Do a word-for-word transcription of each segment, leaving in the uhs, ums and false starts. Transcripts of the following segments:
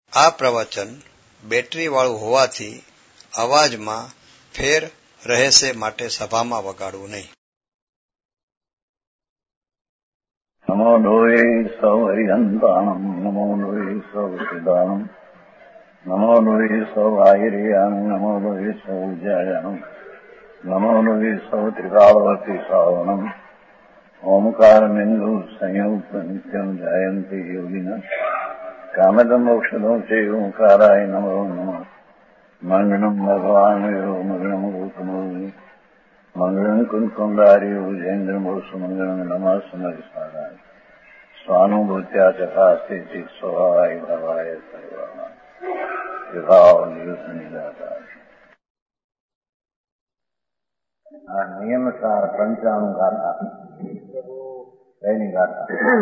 આ પ્રવચન બેટરી વાળું હોવાથી અવાજમાં ફેર રહેશે, માટે સભામાં વગાડવું નહીં. નમો લોહે સૌ હરિહંતાણમ, નમો લોહે સૌ સિદ્ધાણમ, નમો લોહે સૌ આહિર્યાણમ, નમો લોહે સૌ જયાણમ, નમો લોહે સૌ ત્રિકાળવતી શ્રાવણમ. ઓમકાર બિંદુ સંયુક્ત નિત્યમ જાયંતિ યોગિના કામદમ મોક્ષદો છે ઓંકારાય નમો નમઃ. મંગળમ ભગવાન મંગળમ ગૌતમો મંગળમ કુંકુંડાર્યો જૈન્દ્રમો સુમંગળમ નમઃ સમરિસારાય સ્વાનુભૂત્યા ચકાસ્તે ચિત સ્વભાવાય ભવાય સર્વાના વિભાવ નિદાતા. આ નિયમસાર પંચાણું ગાથા એની ગાથા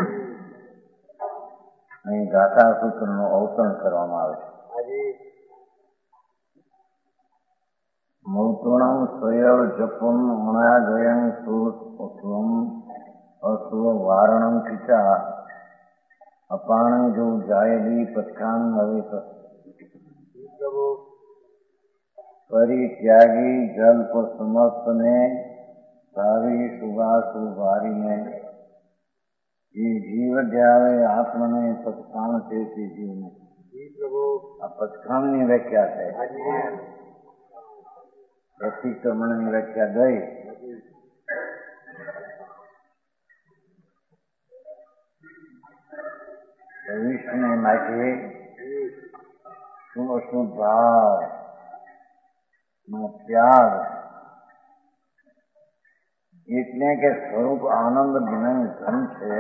અહીં ગાથા સૂત્રનું અવતરણ કરવામાં આવે છે. મૌતણમ સ્વયવ જપમ મણાદયં સુસ્વમ અસ્વ વારણમ ખીચા અપાણ જો જાયલી પથાન નવેત પરિત્યાગી જલ્પ સમસ્તને સારી સુગાસુ વારીને એ જીવ ધ્યાવે આત્મને પથખાણ છે તે જીવને. આ પથખાણની વ્યાખ્યા છે. પ્રતિક્રમણની વ્યાખ્યા ગઈ. ભવિષ્યને માટે શું અશુદ્ધ ભાવ નો ત્યાગ, એટલે કે સ્વરૂપ આનંદ જ્ઞાન ધન છે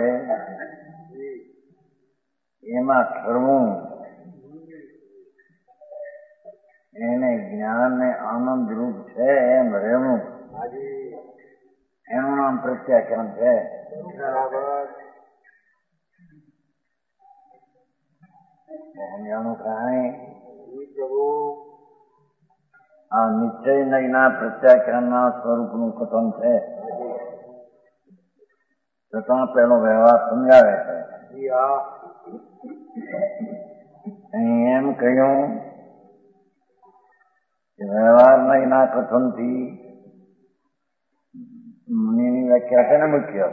એમાં ઠરવું, એને જ્ઞાન ને આનંદ રૂપ છે એમ રહેવું, એનું નામ પ્રત્યાખ્યાન છે. આ નિશ્ચય નયના પ્રત્યાખ્યાનના સ્વરૂપનું કથન છે. છતાં પેલો વ્યવહાર સમજાવે છે. અહીં એમ કહ્યું કે વ્યવહાર નયના કથનથી મુનિની વ્યાખ્યા છે ને મુખ્ય.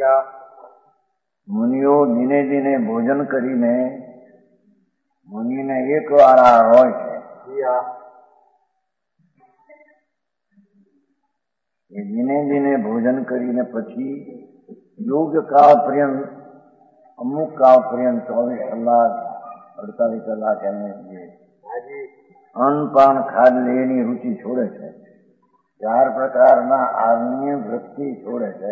મુનિઓ દિને દિને ભોજન કરીને મુનિને એક વાર આ હોય છે. એ દિને દિને ભોજન કરીને પછી યોગ્ય કાળ પર્યંત, અમુક કાળ પર્યંત ચોવીસ કલાક અડતાલીસ કલાક એને અન્નપાન ખાદ્ય એની રુચિ છોડે છે. ચાર પ્રકારના આત્મીય વૃત્તિ છોડે છે.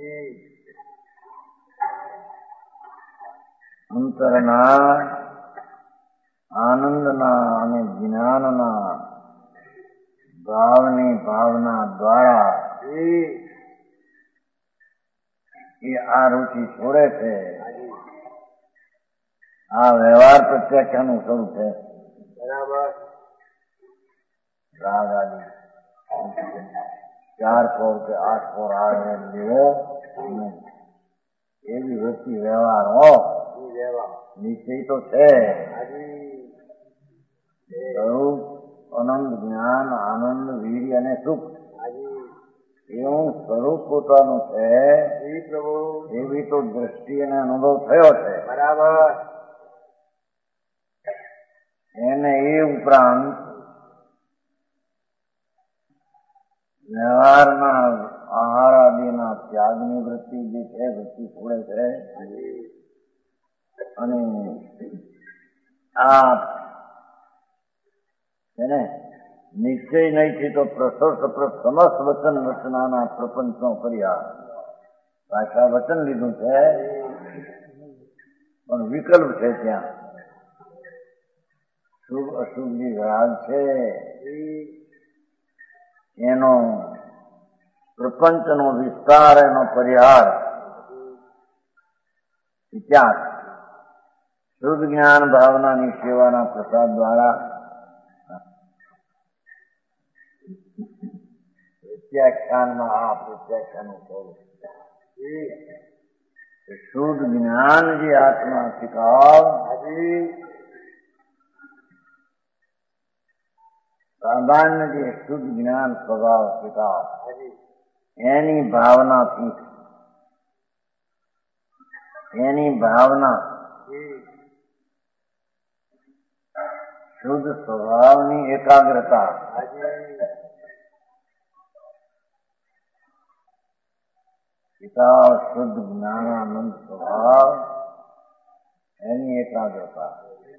અંતરના આનંદના અને જ્ઞાનના ભાવની ભાવના દ્વારા એ આ રુચિ છોડે છે. આ વ્યવહાર પ્રત્યાખ્યાનનું સ્વરૂપ છે. બરાબર. રાગ આદિ ચાર પોર કે આઠ પોર આવે લેવો એવી વૃત્તિ વ્યવહાર હો નિશ્ચય તો છે. સ્વરૂપ અનંત જ્ઞાન આનંદ વીર્ય અને સુખ એવું સ્વરૂપ પોતાનું છે એવી તો દ્રષ્ટિ અને અનુભવ થયો છે. બરાબર. એને એ ઉપરાંત વ્યવહારના આહાર આદિના ત્યાગની વૃત્તિ જે છે વૃત્તિ છોડે છે. અને આ એને નિશ્ચય નહીંથી તો પ્રસર સપ્રત સમસ્ત વચન રચનાના પ્રપંચનો કર્યા. પાછા વચન લીધું છે પણ વિકલ્પ છે. ત્યાં શુભ અશુભ જે રાગ છે એનો પ્રપંચનો વિસ્તાર, એનો પરિહાર, ઇતિહાસ શુદ્ધ જ્ઞાન ભાવનાની સેવાના પ્રસાદ દ્વારા પ્રત્યાખ્યાનમાં આ પ્રત્યાખ્યાનનું સ્વરૂપ શુદ્ધ જ્ઞાન જે આત્મા શીખાવ સામાન્ય જે શુદ્ધ જ્ઞાન સ્વભાવ સ્વીકાર એની ભાવનાથી એની ભાવના શુદ્ધ સ્વભાવની એકાગ્રતા વિકાસ શુદ્ધ જ્ઞાનાનંદ સ્વભાવ એની એકાગ્રતા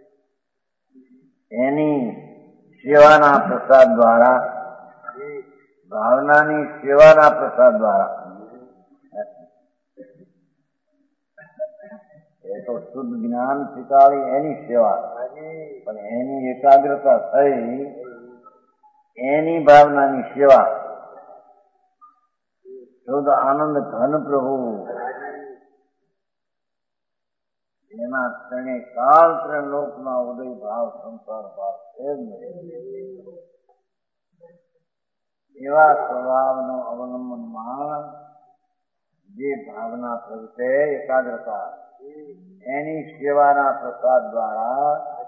એની સેવાના પ્રસાદ દ્વારા ભાવનાની સેવાના પ્રસાદ દ્વારા એ તો શુદ્ધ જ્ઞાન શીખાડી એની સેવા પણ એની એકાગ્રતા થઈ એની ભાવનાની સેવા શુદ્ધ આનંદ ઘન પ્રભુ એના ક્ષણે કાળ ત્રણ લોકના ઉદય ભાવ સંસાર ભાવ છે જ નહીં. એવા સ્વભાવનો અવલંબનમાં જે ભાવના પ્રગટે એકાગ્રતા એની સેવાના પ્રસાદ દ્વારા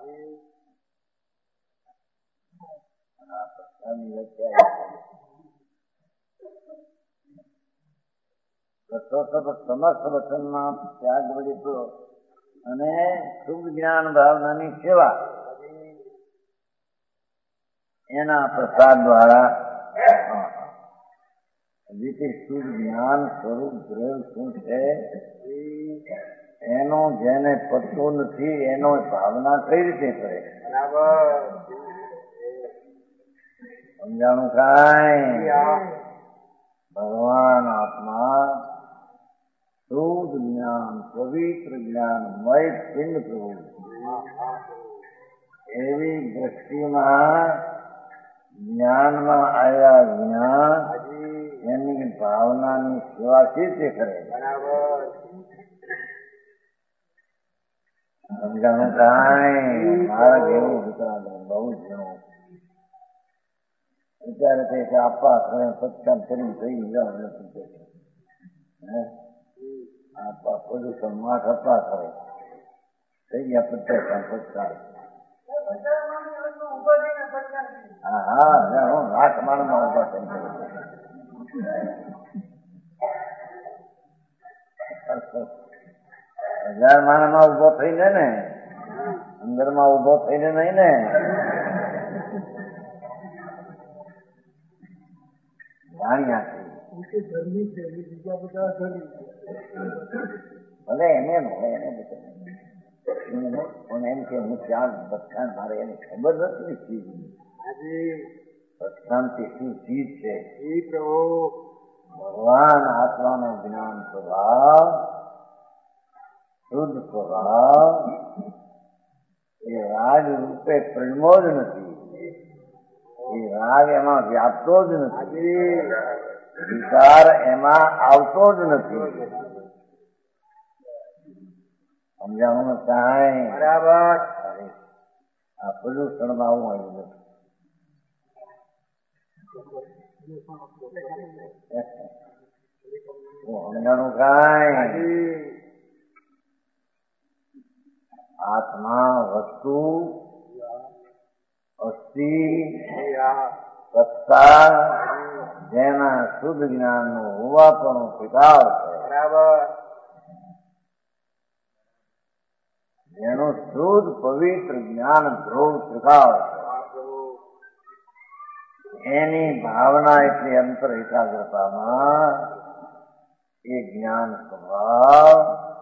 સમસ્ત વચનમાં ત્યાગ વળી અને શુભ જ્ઞાન ભાવનાની સેવા એના પ્રસાદ દ્વારા રીતે શુદ્ધ જ્ઞાન સ્વરૂપ દ્રવ્ય શું છે એનો જેને પતો નથી એનો ભાવના કઈ રીતે કરે સમજાણું કાંઈ ભગવાન આત્મા શુદ્ધ જ્ઞાન પવિત્ર જ્ઞાન મય પિંડ પ્રભુ એવી દ્રષ્ટિમાં જ્ઞાનમાં આવ્યા જ્ઞાન એની ભાવનાની સેવા કેવી કરે સમજાણું કાંઈ મારા જેવું વિચાર બહુ જેવું વિચારે છે કે આપવા ખરે સત્સંગ કરી થઈ જાવ નથી આપવા પ્રદૂષણ માઠ આપવા ખરે થઈ ગયા પચાસ પચાસ હા હા હું લાખ માણમાં ઉભા થઈ હજાર માણસમાં ઉભો થઈને ને અંદરમાં ઉભો થઈને નહીં ને જાણ્યા ભલે એને ભલે એને પણ એમ કે હું ક્યાં બધાન મારે એની ખબર નથી ચીજ બધાનથી શું ચીજ છે એ પ્રભુ ભગવાન આત્માનો જ્ઞાન સ્વભાવ શુદ્ધ સ્વભાવ એ રાગ રૂપે પ્રણમો જ નથી એ રાગ એમાં વ્યાપતો જ નથી વિચાર એમાં આવતો જ નથી સમજાવવાનું કાંઈ બરાબર આ પ્રદૂષણમાં આવું આવ્યું નથી સમજાણું કાંઈ આત્મા વસ્તુ અસ્થિ સત્તા જેના શુદ્ધ જ્ઞાન નું હોવાપણું સ્વીકાર છે બરાબર જેનું શુદ્ધ પવિત્ર જ્ઞાન ધ્રુવ સ્વીકાર છે એની ભાવના એટલી અંતર એકાગ્રતામાં એ જ્ઞાન સ્વભાવ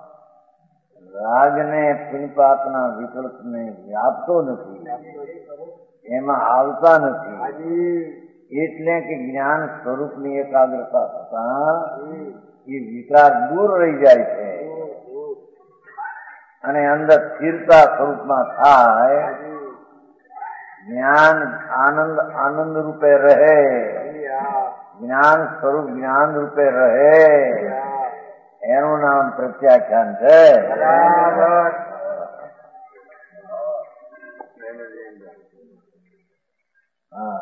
રાગને પિનપાતના વિકલ્પને વ્યાપતો નથી એમાં આવતા નથી એટલે કે જ્ઞાન સ્વરૂપની એકાગ્રતા થતા એ વિકાર દૂર રહી જાય છે અને અંદર સ્થિરતા સ્વરૂપમાં થાય જ્ઞાન આનંદ આનંદ રૂપે રહે જ્ઞાન સ્વરૂપ જ્ઞાન રૂપે રહે એનું નામ પ્રત્યાખ્યાન છે હા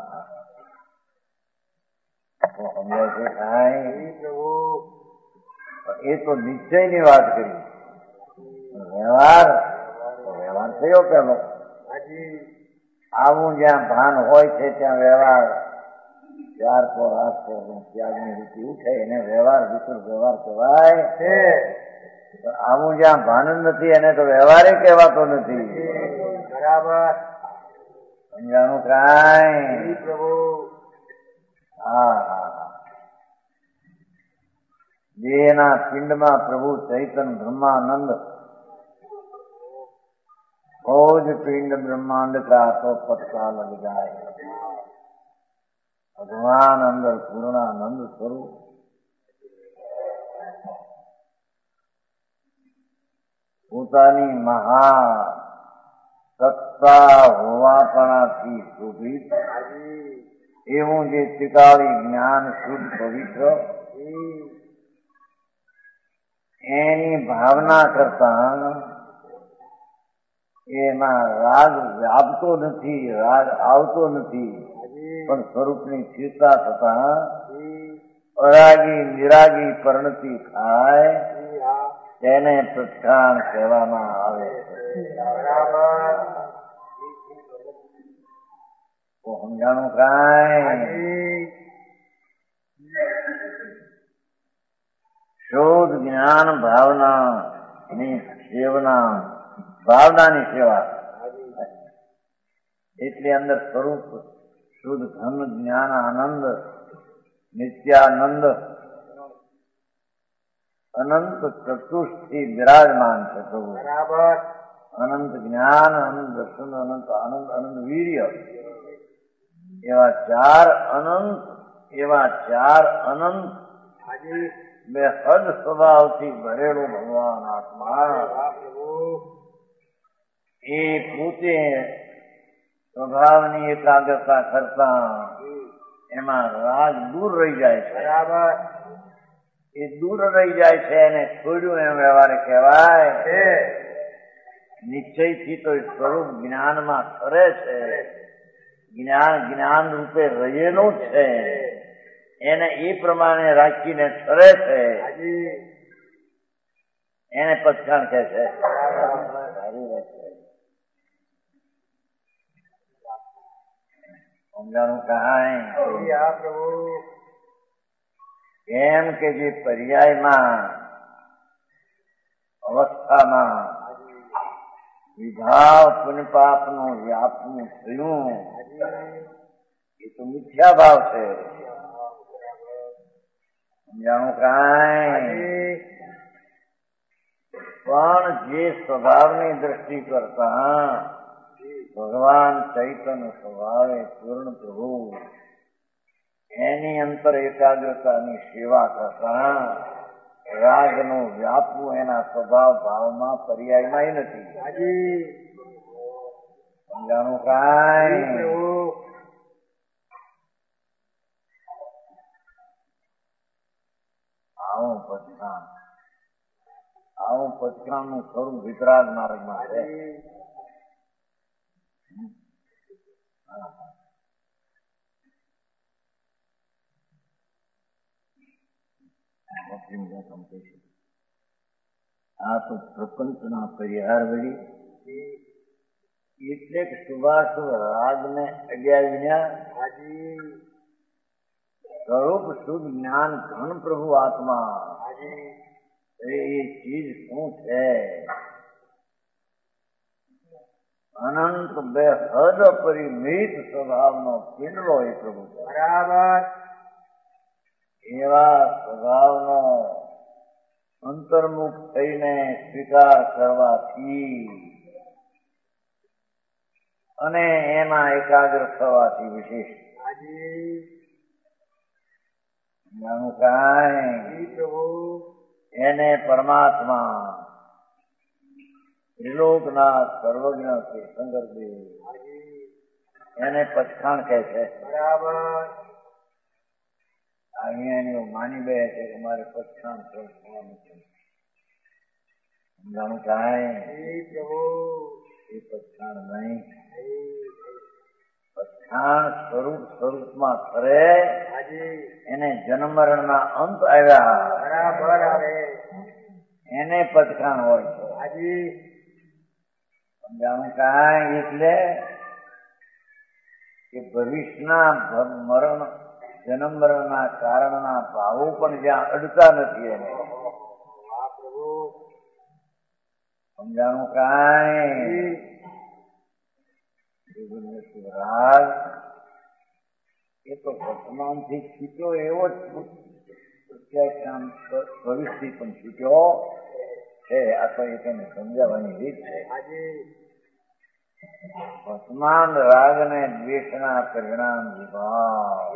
એ તો નિશ્ચય ની વાત કરી વ્યવહાર વ્યવહાર થયો પેલો આવું જ્યાં ભાન હોય છે ત્યાં વ્યવહાર ચાર કો રાખશે ત્યાગની રૂચિ ઉઠે એને વ્યવહાર વિકૃત વ્યવહાર કહેવાય છે. આવું જ્યાં ભાન નથી એને તો વ્યવહારે કહેવાતો નથી. બરાબર સમજાણું કાંઈ પ્રભુ? હા હા. જેના પિંડમાં પ્રભુ ચૈતન બ્રહ્માનંદ खोज पिंड ब्रह्मांड का तो पत्ता लग जाए. भगवान अंदर पूर्णानंद स्वरूप પોતાની મહા સત્તા હોવાપણાથી શોભિત એવું જે ત્રિકાળી જ્ઞાન શુદ્ધ પવિત્ર એની ભાવના કરતા એમાં રાગ વ્યાપતો નથી, રાગ આવતો નથી, પણ સ્વરૂપની સ્થિરતા થતા અરાગી નિરાગી પરિણતિ થાય તેને પ્રસ્થાન કહેવામાં આવે છે. સમજાણું કાંઈ? શોધ જ્ઞાન ભાવના ની સેવના ભાવનાની સેવા એટલે અંદર સ્વરૂપ શુદ્ધ ધન જ્ઞાન આનંદ નિત્યાનંદ અનંત ચતુષ્થી બિરાજમાન છે પ્રભુ. અનંત જ્ઞાન અનંત દર્શન અનંત આનંદ અનંત વીર્ય એવા ચાર અનંત એવા ચાર અનંત બે હદ સ્વભાવથી ભરેલો ભગવાન આત્મા એ પોતે સ્વભાવની એકાગ્રતા કરતા એમાં રાગ દૂર રહી જાય છે. બરાબર એ દૂર રહી જાય છે એને છોડ્યું એમ વ્યવહાર કહેવાય છે. નિશ્ચયથી તો સ્વરૂપ જ્ઞાનમાં કરે છે, જ્ઞાન જ્ઞાન રૂપે રહેલું છે એને એ પ્રમાણે રાખીને ઠરે છે એને પછાણ કહે છે. સમજાણું કાંઈ? એમ કે જે પર્યાયમાં અવસ્થામાં વિભાવ પુણ્યપાપનું વ્યાપનું થયું એ તો મિથ્યા ભાવ છે. સમજાણું કાંઈ? પણ જે સ્વભાવની દ્રષ્ટિ કરતા ભગવાન ચૈતન્ય સ્વભાવે પૂર્ણ પ્રભુ એની અંતર એકાગ્રતાની સેવા કરતા રાગનું વ્યાપવું એના સ્વભાવ ભાવમાં પર્યાયમાં નથી. સમજાણું કાંઈ? આવું પચકાણ આવું પચકાણનું ખરું વિતરાગ માર્ગમાં છે. આ તો પ્રપંચના પરિહાર વળી એટલે કે શુભાશુભ રાગને અડ્યા વિના સ્વરૂપ શુદ્ધ જ્ઞાન ઘન પ્રભુ આત્મા એ ચીજ શું છે? અનંત બે હદ પરિમિત સ્વભાવનો પિંડલો એ પ્રભુ છે. બરાબર એવા સ્વભાવનો અંતર્મુખ થઈને સ્વીકાર કરવાથી અને એમાં એકાગ્ર થવાથી વિશેષ જાણું કાંઈ એને પરમાત્મા ત્રિલોકનાથ સર્વજ્ઞ શંકરદેવ એને પછાણ કહે છે. બરાબર અહીંયા એની માની બે છે કે મારે પછાણ થવાનું છે. સમજાણું કાંઈ? એ પછાણ નહીં, પછાણ સ્વરૂપ સ્વરૂપમાં ખરે એને જન્મ મરણના અંત આવ્યા બરાબર આવે એને પછાણ હોય છે. સમજાણું કાંઈ? એટલે કે ભવિષ્યના મરણ જન્મ મરણના કારણના ભાવો પણ જ્યાં અડતા નથી એને સમજાણું કાંઈ રાગ એ તો વર્તમાનથી છૂટ્યો એવો જ ભવિષ્યથી પણ છૂટ્યો છે. આ તો એ તેને સમજાવવાની રીત છે. વર્તમાન રાગ ને દ્વેષના પરિણામ વિભાવ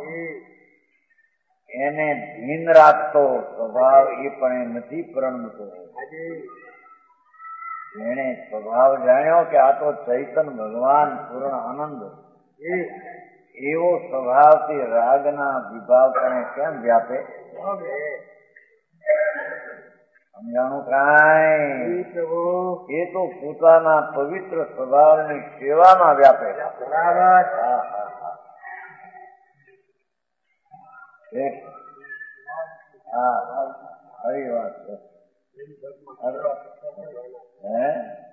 એને ભીન રાખતો સ્વભાવ એ પણ એ નથી પરણતો. જેણે સ્વભાવ જાણ્યો કે આ તો ચૈતન ભગવાન પૂર્ણ આનંદ એવો સ્વભાવથી રાગના વિભાવ પણ કેમ વ્યાપે? સમજાણું કાંઈ? એ તો પોતાના પવિત્ર સ્વભાવની સેવામાં વ્યાપે. હા આવી વાત છે. હે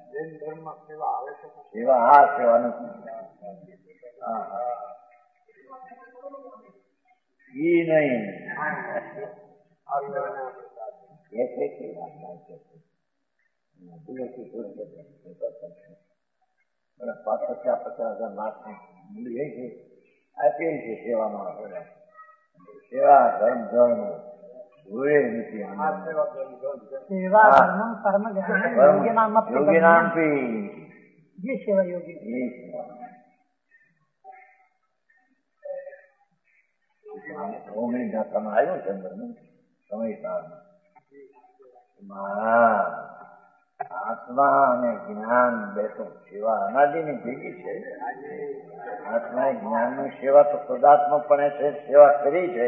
સેવા હા સેવાનું હા હા ઈ નહીં પચાસ પચાસ હજાર લાખ મળી ગઈ છે આપેલી છે સેવામાં. સેવા ધર્મ ધર્મ જોડે નથી. યોગી નામ પી ઓગણીસ જાતમાં આવ્યું છે અંદર સમય આત્મા અને જ્ઞાન બે તો સેવા અનાદિની ભેગી છે. આત્મા જ્ઞાનની સેવા તો સદાત્મકપણે છે સેવા કરી છે.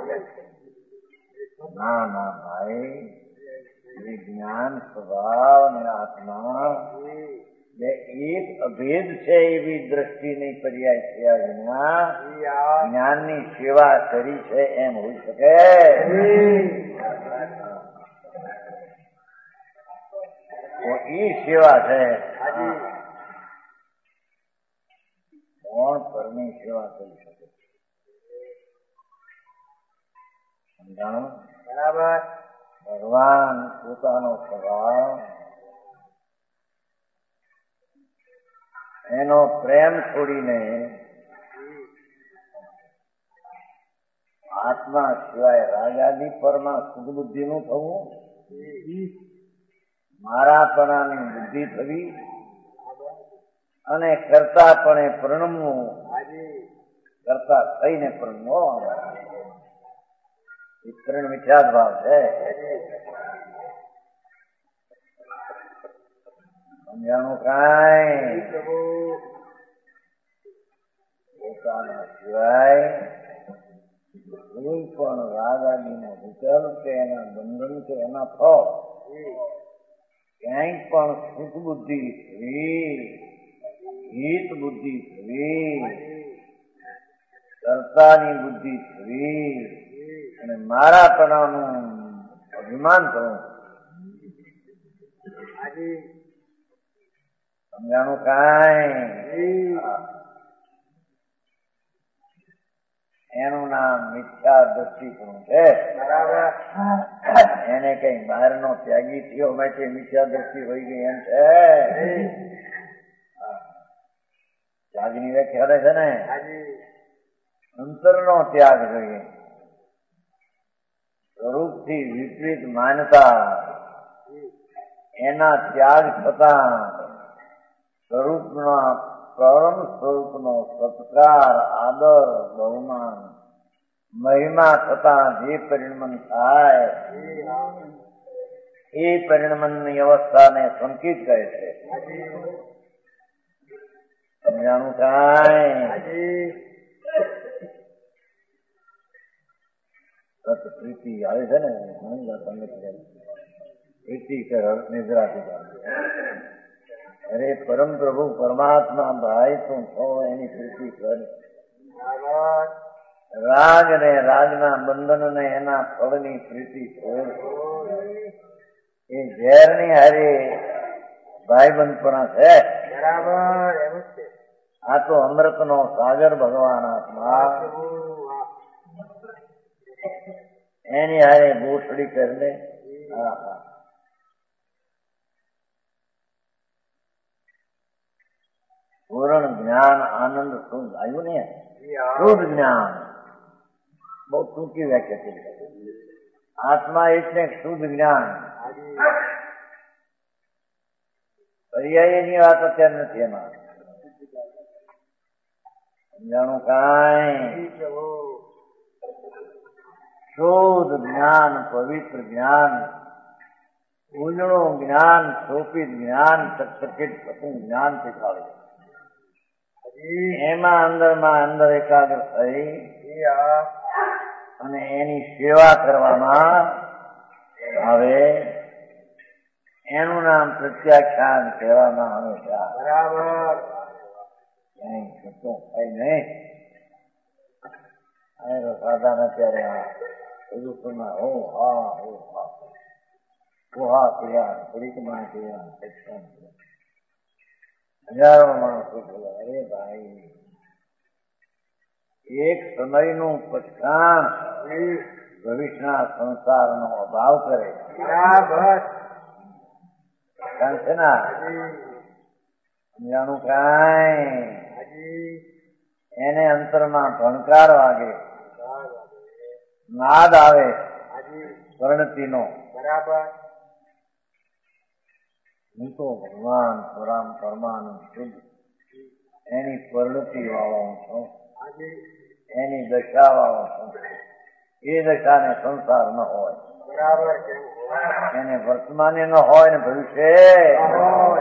ના ના ભાઈ એ જ્ઞાન સ્વભાવ અને આત્મા બે એક અભેદ છે એવી દ્રષ્ટિની પર્યાય થયા વિના જ્ઞાનની સેવા કરી છે એમ હોઈ શકે? એ સેવા છે. કોણ પરની સેવા કરી શકે? સમજાણું? બરાબર. ભગવાન પોતાનો સ્વભાવ એનો પ્રેમ છોડીને આત્મા સિવાય રાજાદી પરમાં સુખબુદ્ધિ નું થવું, મારાપણાની બુદ્ધિ થવી અને કરતાપણે પરણવું, કરતા થઈને પરણવું એ ત્રણ મિથ્યા ભાવ છે. સમજાણું કાંઈ? પોતાના સિવાય કોઈ પણ રાગ આદિનો વિકલ્પ કે એના બંધન કે એના ફળ ક્યાંય પણ સુખ બુદ્ધિ થવી, હિત બુદ્ધિ થવી, કર્તાની બુદ્ધિ થવી અને મારાપણાનું અભિમાન થવું. સમજાણું કાંઈ? એનું નામ મિથ્યા દ્રષ્ટિપણું છે. એને કઈ બહાર નો ત્યાગી થયો માટે મિથ્યા દ્રષ્ટિ હોય ગઈ એમ છે? ત્યાગની વ્યાખ્યા છે ને અંતર નો ત્યાગ જોઈએ. સ્વરૂપથી વિપરીત માનતા એના ત્યાગ થતા સ્વરૂપના પરમ સ્વરૂપનો સત્કાર, આદર, બહુમાન, મહિમા થતા જે પરિણમન થાય એ પરિણમનની અવસ્થાને સંકિત કહે છે. સમજાણું કાંઈ? પ્રીતિ આવે છે ને પ્રીતિ નિદ્રાથી અરે પરમ પ્રભુ પરમાત્મા ભાઈ તું છો એની પ્રીતિ કર. રાગ ને રાગના બંધન ને એના ફળની પ્રીતિ કર. એ ઝેરની હારે ભાઈબંધપણા છે. બરાબર એમ છે. આ તો અમૃતનો સાગર ભગવાન આત્મા એની હારે ગોઠડી કરી લે. પૂર્ણ જ્ઞાન આનંદ શુદ્ધ આવ્યું ને, શુદ્ધ જ્ઞાન બહુ ટૂંકી વ્યાખ્યા છે. આત્મા એટલે શુદ્ધ જ્ઞાન. પર્યાયની વાત અત્યારે નથી એમાં. સમજાણું કાંઈ? શુદ્ધ જ્ઞાન, પવિત્ર જ્ઞાન, ઉજળું જ્ઞાન, શોપિત જ્ઞાન, ચકચકિત થતું જ્ઞાન શીખવાડે. એમાં અંદરમાં અંદર એકાગ્ર થઈ અને એની સેવા કરવામાં આવે. એનું નામ પ્રત્યાખ્યાન કહેવામાં આવે. બરાબર કઈ થતું કઈ નહીં. સાધન અત્યારે પ્રદૂષણમાં હો હા હો હા ગુહા ક્રિયા પરિક્રમા ક્રિયા હજારો માણસો બોલે. અરે ભાઈ, એક સમયનું પછાણ ભવિષ્યના સંસારનો અભાવ કરે છે ને. સમજાણું કાંઈ? એને અંતરમાં ભણકાર વાગે, નાદ આવે વર્ણતિનો. બરાબર. હું તો ભગવાન પરામ પરમાનંદ શુદ્ધ એની પરિણતિ વાળો છું, એની દશા વાળો છું. એ દશાને સંસાર ન હોય. બરાબર. એને વર્તમાને ન હોય ને ભવિષ્ય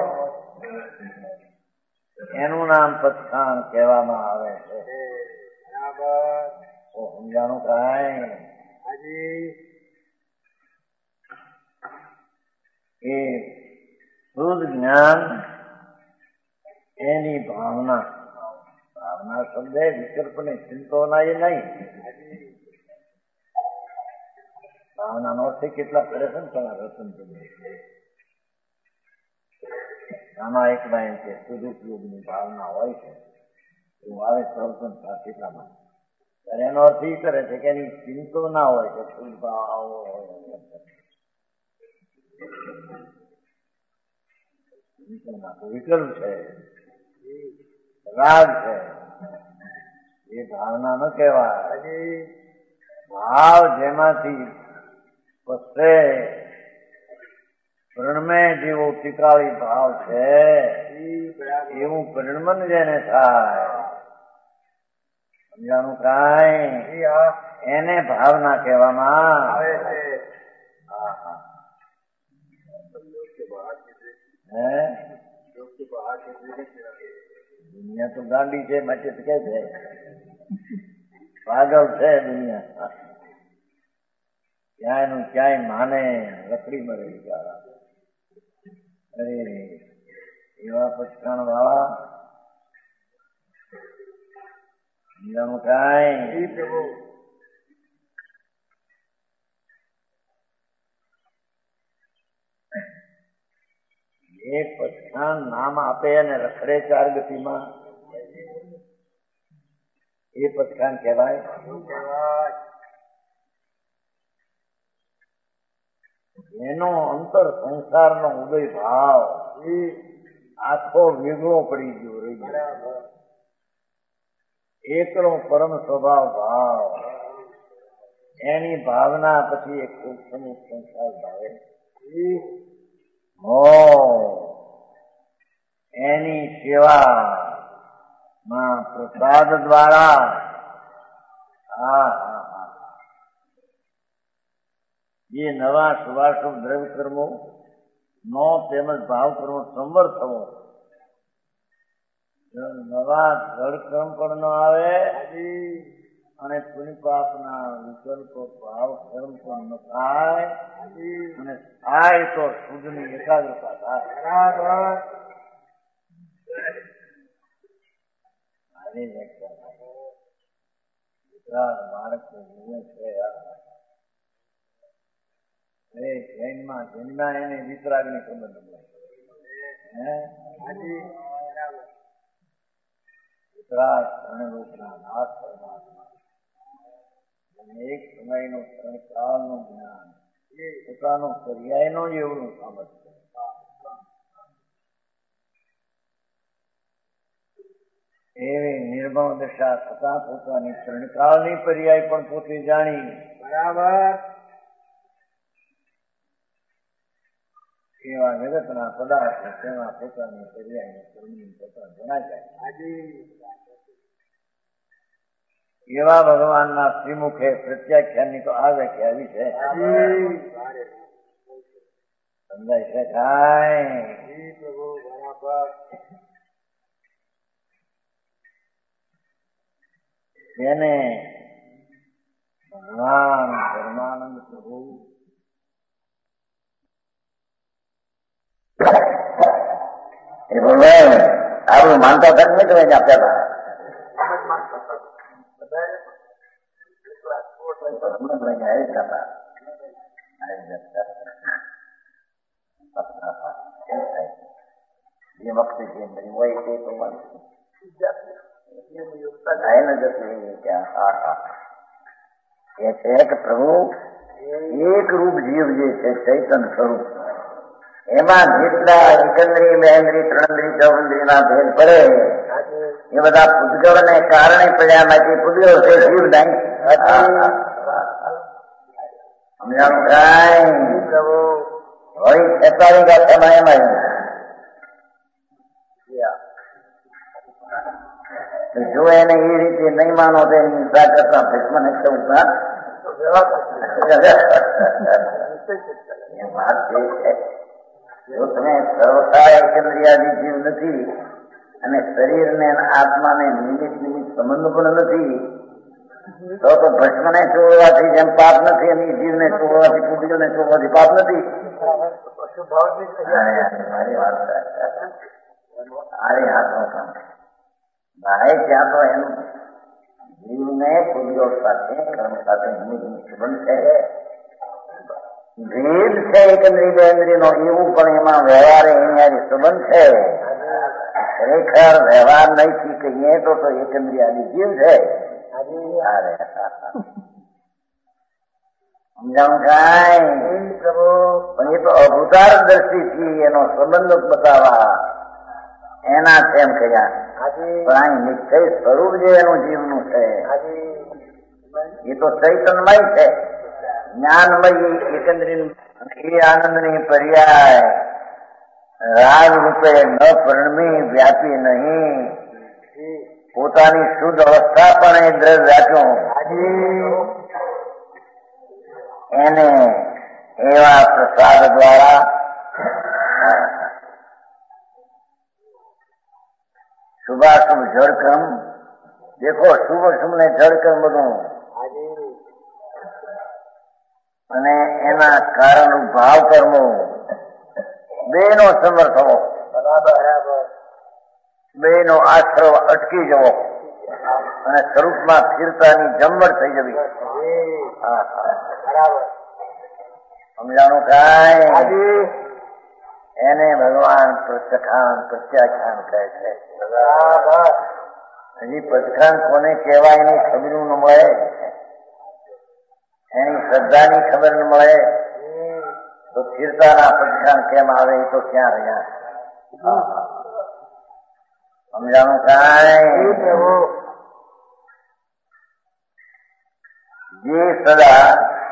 એનું નામ પછાણ કહેવામાં આવે છે. બરાબર. સમજાણું કાંઈ? એ શુદ્ધ જ્ઞાન એની ભાવના. ભાવના શબ્દ વિકલ્પને ચિંતોના એ નહીં. ભાવના નો અર્થ કેટલા કરે છે ને તમારા રતન આમાં એક લાઈન છે, સદુપયોગની ભાવના હોય છે એવું આવે પ્રવચન કેટલામાં. ત્યારે એનો અર્થ એ કરે છે કે એની ચિંતો ના હોય કે શુદ્ધ ભાવ હોય. વિકલ્પ છે, રાગ છે, એ ભાવના ન કહેવાય. ભાવ જેમાંથી પસે પ્રણમે જેવો ટીકાળી ભાવ છે એવું પરિણમન જેને થાય. સમજાણું કાંઈ? એને ભાવના કહેવામાં આવે છે. હે દુનિયા તો ગાંડી છે માટે કે છે પાગલ છે દુનિયા. ક્યાંય નું ક્યાંય માને લકડી મરે બિચારા. અરે એવા પછાણ વાળા સમજાણું કાંઈ? એ પછાણ નામ આપે અને રખડે ચાર ગતિમાં, એ પછાણ કહેવાય. એનો અંતર સંસારનો ઉદય ભાવ આખો વેગળો પડી ગયો રહી ગયો. એકલો પરમ સ્વભાવ ભાવ એની ભાવના પછી એક ખૂબ સમૂહ સંસાર ભાવે હો એની સેવા માં પ્રસાદ દ્વારા હા હા હા એ નવા શુભાશુભ દ્રવ્ય કર્મો નો તેમજ ભાવ કર્મો સંવર થવો. નવા જળ કર્મ પણ ન આવે અને પુણ્ય પાપના વિકલ્પો ભાવ કર્મ પણ ન થાય અને થાય તો શુદ્ધની એકાગ્રતા થાય. મારી વ્યાખ્યા ગુજરાત બાળક છે. અરે જૈનમાં જન્મ્યા એને વિતરાગની ખબર ન પડે. હે ત્રાસ ત્રણ લોકના નાથ પરમાત્મા અને એક સમયનું ત્રણ કાળનું જ્ઞાન પોતાનું પર્યાયનો જ એવું સામર્થ્ય. એવી નિર્મળ દશા થતા પોતાની ત્રણકાળની પર્યાય પણ પોતે જાણી બરાબર એવા જગતના પદાર્થ તેમાં પોતાની પર્યાય પરમી પોતા જણા જાય. એવા ભગવાનના શ્રીમુખે પ્રત્યાખ્યાનની તો આવે કે આવી છે સમજાય છે કાંઈ પ્રભુ બરાબર. તેને ભગવાન પરમાનંદ પ્રભુ એ ભગવાન આપણું માનતા ધર્મ નહીં તમે આપેલા એ વખતે જે હોય તે એ છે કે પ્રભુ એક રૂપ જીવ જે છે ચૈતન સ્વરૂપ એમાં જેટલા એકંદરી બેન્દ્રી ત્રણેન્દ્રી ચૌન્દ્રી ના ભેદ પડે એ બધા પૂતગળ ને કારણે પડ્યા માંથી પૂતગળ છે જીવ નહીં. સમજાણું કાંઈ પ્રભુ હોય છેતાલી ગાથામાં એમાં જો એને એ રીતે નહીં માનો તો એની હિંસા કરતા ભીષ્મ ને વાત જે છે જો તમે સર્વતા એકંદ્રિયાદી જીવ નથી અને શરીરને આત્માને નિમિત્ત નિમિત્ત સંબંધ પણ નથી તો તો ભસ્મને છોડવાથી જેમ પાપ નથી અને જીવને છોડવાથી કુટીઓને છોડવાથી પાપ નથી. મારી વાત આરે હાથો કામ ભાઈ ત્યાં તો એનું જીવને કુટીઓ સાથે કર્મ સાથે નિમિત્ત સંબંધ છે ભેદ છે એકંદરી બેન્દ્રી નો એવું પણ એમાં વ્યવહાર એની સંબંધ છે. ખરેખર વ્યવહાર નહીં કહીએ તો તો એકંદરી આદિ જીવ છે. સમજાણું કાંઈ પ્રભુ પણ એ તો અભૂતાર દ્રષ્ટિથી એનો સંબંધ બતાવવા એના છે એમ કહ્યા. પણ અહીં નિશ્ચય સ્વરૂપ જે એનું જીવનું છે એ તો ચૈતન્યમય છે જ્ઞાનમય એકંદરી એ આનંદની પર્યાય રાગ રૂપે ન પરણમી વ્યાપી નહીં પોતાની શુદ્ધ અવસ્થા પણ એ દ્રઢ રાખ્યું એને એવા પ્રસાદ દ્વારા શુભાશુભ જળકર્મ દેખો શુભ શુભ ને જળકર્મ બધું અને એના કારણ ભાવ કર્મો બે નો સમર્થ હોવો બે નો આશ્રવ અટકી જવો અને સ્વરૂપમાં સ્થિરતાની જમડ થઈ જવી. સમજાણું કાંઈ એને ભગવાન પ્રત્યખાન પ્રત્યાખ્યાન કહે છે. હજી પ્રત્યખાન કોને કહેવાય એની ખબર ન મળે એની શ્રદ્ધાની ખબર ન મળે તો સ્થિરતાના પ્રત્યાખ્યાન કેમ આવે એ તો ક્યાં રહ્યા. સમજાણું કાંઈ જે સદા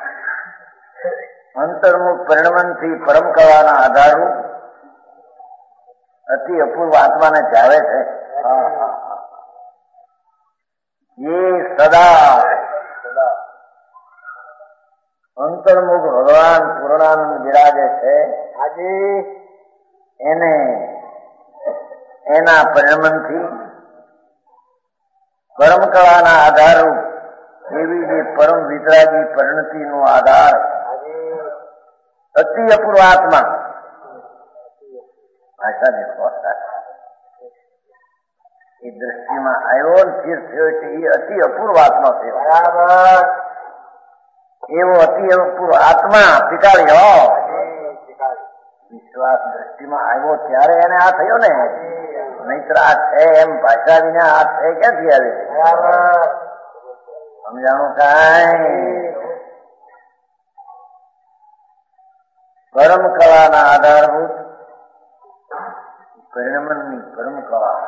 અંતર્મુખ પરિણમનથી પરમ કળાના આધારું અતિ અપૂર્વ આત્માને જાવે છે એ સદા અંતર્મુખ ભગવાન પૂર્ણાનંદ બિરાજે છે આજે એને એના પરિણમનથી પરમ કળાના આધારરૂપ એવી જે પરમ વિતરાગી પરિણતિનો આધાર અતિ અપૂર્વ આત્મા ભાષા દેખો એ દ્રષ્ટિમાં આવ્યો સ્થિર થયો છે એ અતિ અપૂર્વ આત્મા છે. બરાબર એવો અતિ અપૂર્વ આત્મા સ્વીકાર્યો વિશ્વાસ દ્રષ્ટિમાં આવ્યો ત્યારે એને આ થયો ને નહીતર આ છે એમ ભાષા વિના આ છે ક્યાંથી આવે? સમજાણું કાંઈ? પરમ કળાના આધારભૂત પરિણમનની પરમ કળા,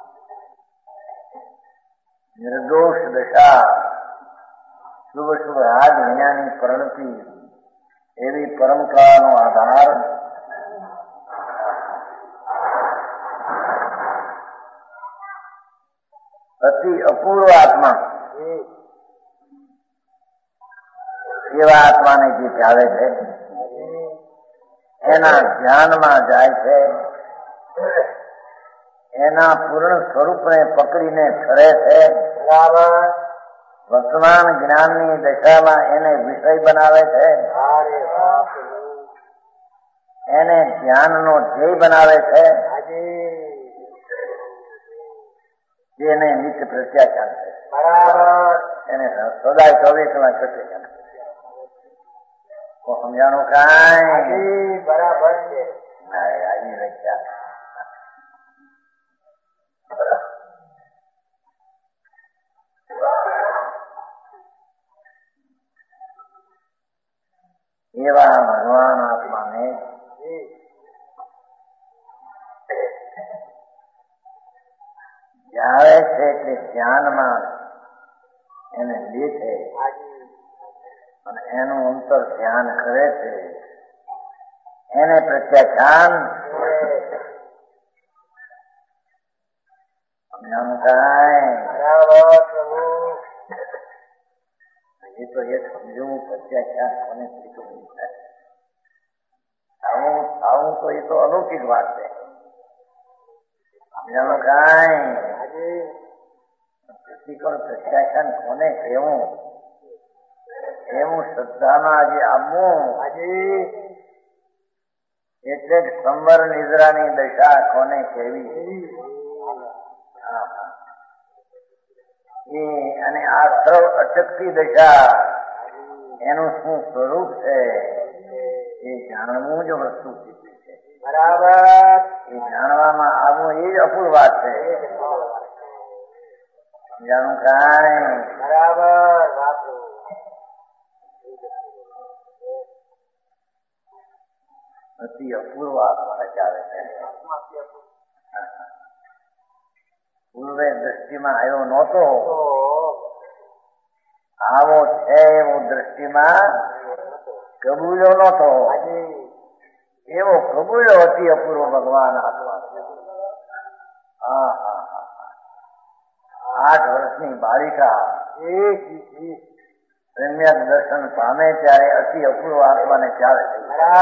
નિર્દોષ દશા, શુભ શુભ રાજ વિનાની પરિણતિ, એવી પરમ કળાનો આધાર અતિ અપૂર્વ આત્મા, એવા આત્માને જે ચાલે છે, એના ધ્યાનમાં જાય છે, એના પૂર્ણ સ્વરૂપને પકડીને ઠરે છે, વર્તમાન જ્ઞાનની દશામાં એને વિષય બનાવે છે, એને ધ્યાનનો ધ્યેય બનાવે છે, જેને નિત્ય પ્રત્યાખ્યાન છે, એને સદાય ચોવીસ કલાક પ્રત્યાખ્યાન છે. સમજાણું કાંઈ? બરાબર છે. આવી વ્યાખ્યા એવા ભગવાન આત્માને જ્યારે છે તે ધ્યાનમાં એને લે છે અને એનું અંતર ધ્યાન કરે છે, એને પ્રત્યાખ્યાન એ તો એક સમજવું પ્રત્યાખ્યાન કોને કીધું આવું આવું તો એ તો અલૌકિક વાત છે. સમજાણું કાંઈ? પ્રતિકોણ પ્રત્યાખ્યાન કોને કહેવું, એવું શ્રદ્ધામાં આજે આવવું, એટલે જ સંવર નિદ્રાની દશા કોને કહેવી એ, અને આ સર્વ અટકતી દશા એનું શું સ્વરૂપ છે એ જાણવું જ વસ્તુ છે. બરાબર. એ જાણવામાં આવવું એ જ અપૂર્વ વાત છે. સમજાણું કાંઈ? બરાબર. અતિ અપૂર્વ આત્મા ચાલે છે. પૂર્વે દ્રષ્ટિમાં આવ્યો નહોતો, આવો છે એવું દ્રષ્ટિમાં કબૂલ્યો નહોતો, એવો કબૂલ્યો અતિ અપૂર્વ ભગવાન આત્મા. આઠ વર્ષની બાળિકા સમ્યક દર્શન પામે ત્યારે અતિ અપૂર્વ આત્માને ચાલે છે.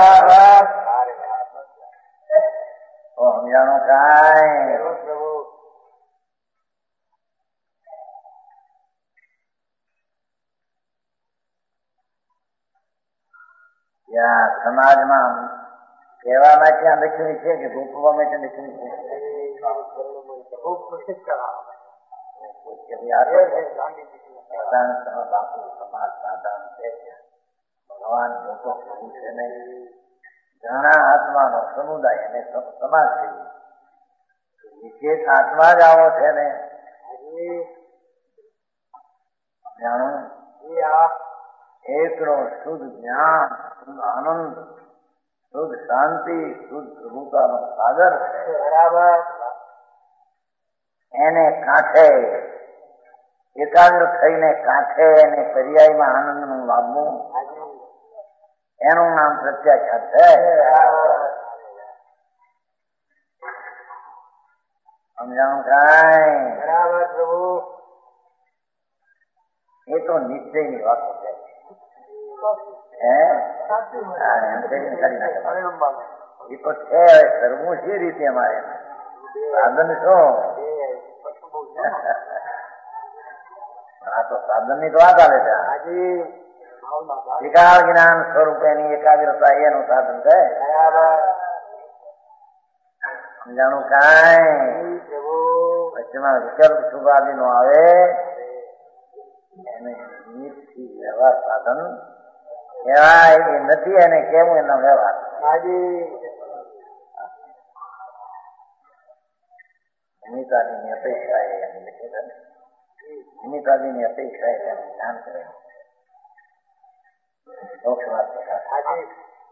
સમજાણું કાંઈ? ત્યાં સમાજમાં કહેવામાં ત્યાં લખ્યું છે કે ગોપવામાં ત્યાં લખ્યું છે બાપુ સમાજ સાધારણ છે, ભગવાન મોટો પ્રભુ છે ને ઘણા આત્માનો સમુદાય અને સમાજ છે, વિશેષ આત્મા જ આવો છે ને જાણું એકડો શુદ્ધ જ્ઞાન, શુદ્ધ આનંદ, શુદ્ધ શાંતિ, શુદ્ધ પ્રભુતાનો સાગર છે. બરાબર. એને કાંઠે એકાગ્ર થઈને કાંઠે એને પર્યાયમાં આનંદનું લાવવું, એનું નામ પ્રત્યાખ્યાન છે. સમજાણું કાંઈ? બરાબર પ્રભુ. એ તો નિશ્ચયની વાતો છે. એ તો છે કરવું છે રીતે અમારે સાધન શું? આ તો સાધન ની તો વાત આવે છે. વિકાર જ્ઞાન સ્વરૂપે ની એકાગ્રતા એનું સાધન છે. સમજાણું કાંઈ? વચ્ચેમાં વિકલ્પ શુભાદિ નો આવે એને નિમિત્તથી વ્યવહાર સાધન કહેવાય. એ નથી એને કેવું એનો વ્યવહાર. નિમિત્તાદિની અપેક્ષા એ એમ લખે છે. નિમિત્તાદિની અપેક્ષા એ તેનું જ્ઞાન કરે. મોક્ષમાં પ્રકાશ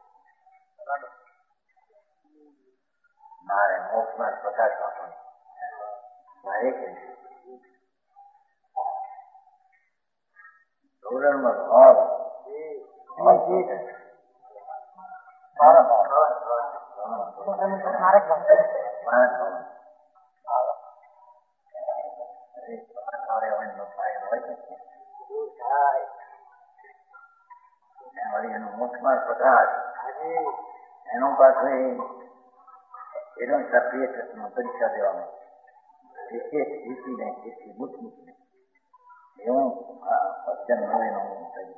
મારે મોક્ષમાં પ્રકાશ આપવાનો મારે કે ધોરણમાં ભાવ એનો મોક્ષમાં પ્રકાશ એનો પાસે એનો સક્રિય પરીક્ષા દેવામાં વિશેષ રીતિને જેથી મુખ્ય એવું વચન નવીનું થયું.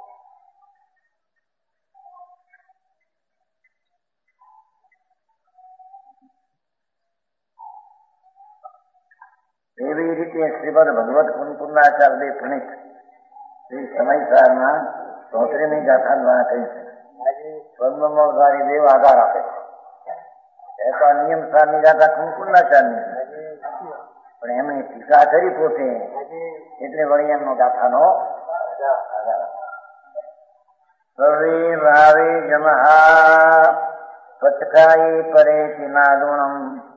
એવી રીતે શ્રીમદ ભગવત કુંકુમાચાર્ય પુનિત શ્રી સમયસારના ચોત્રીમી ગાથા દ્વારા કહી છે. સ્વર્ણમોધારી દેવ આધાર આપે છે. એ તો નિયમ સારની ગાથા કુંકુમાચાર્ય પણ એમની ટીકા કરી પોતે એટલે વળી એમનો ગાથાનો આધાર સર્વે ભાવે જમહા પચકાઈ પરે નાદુણમ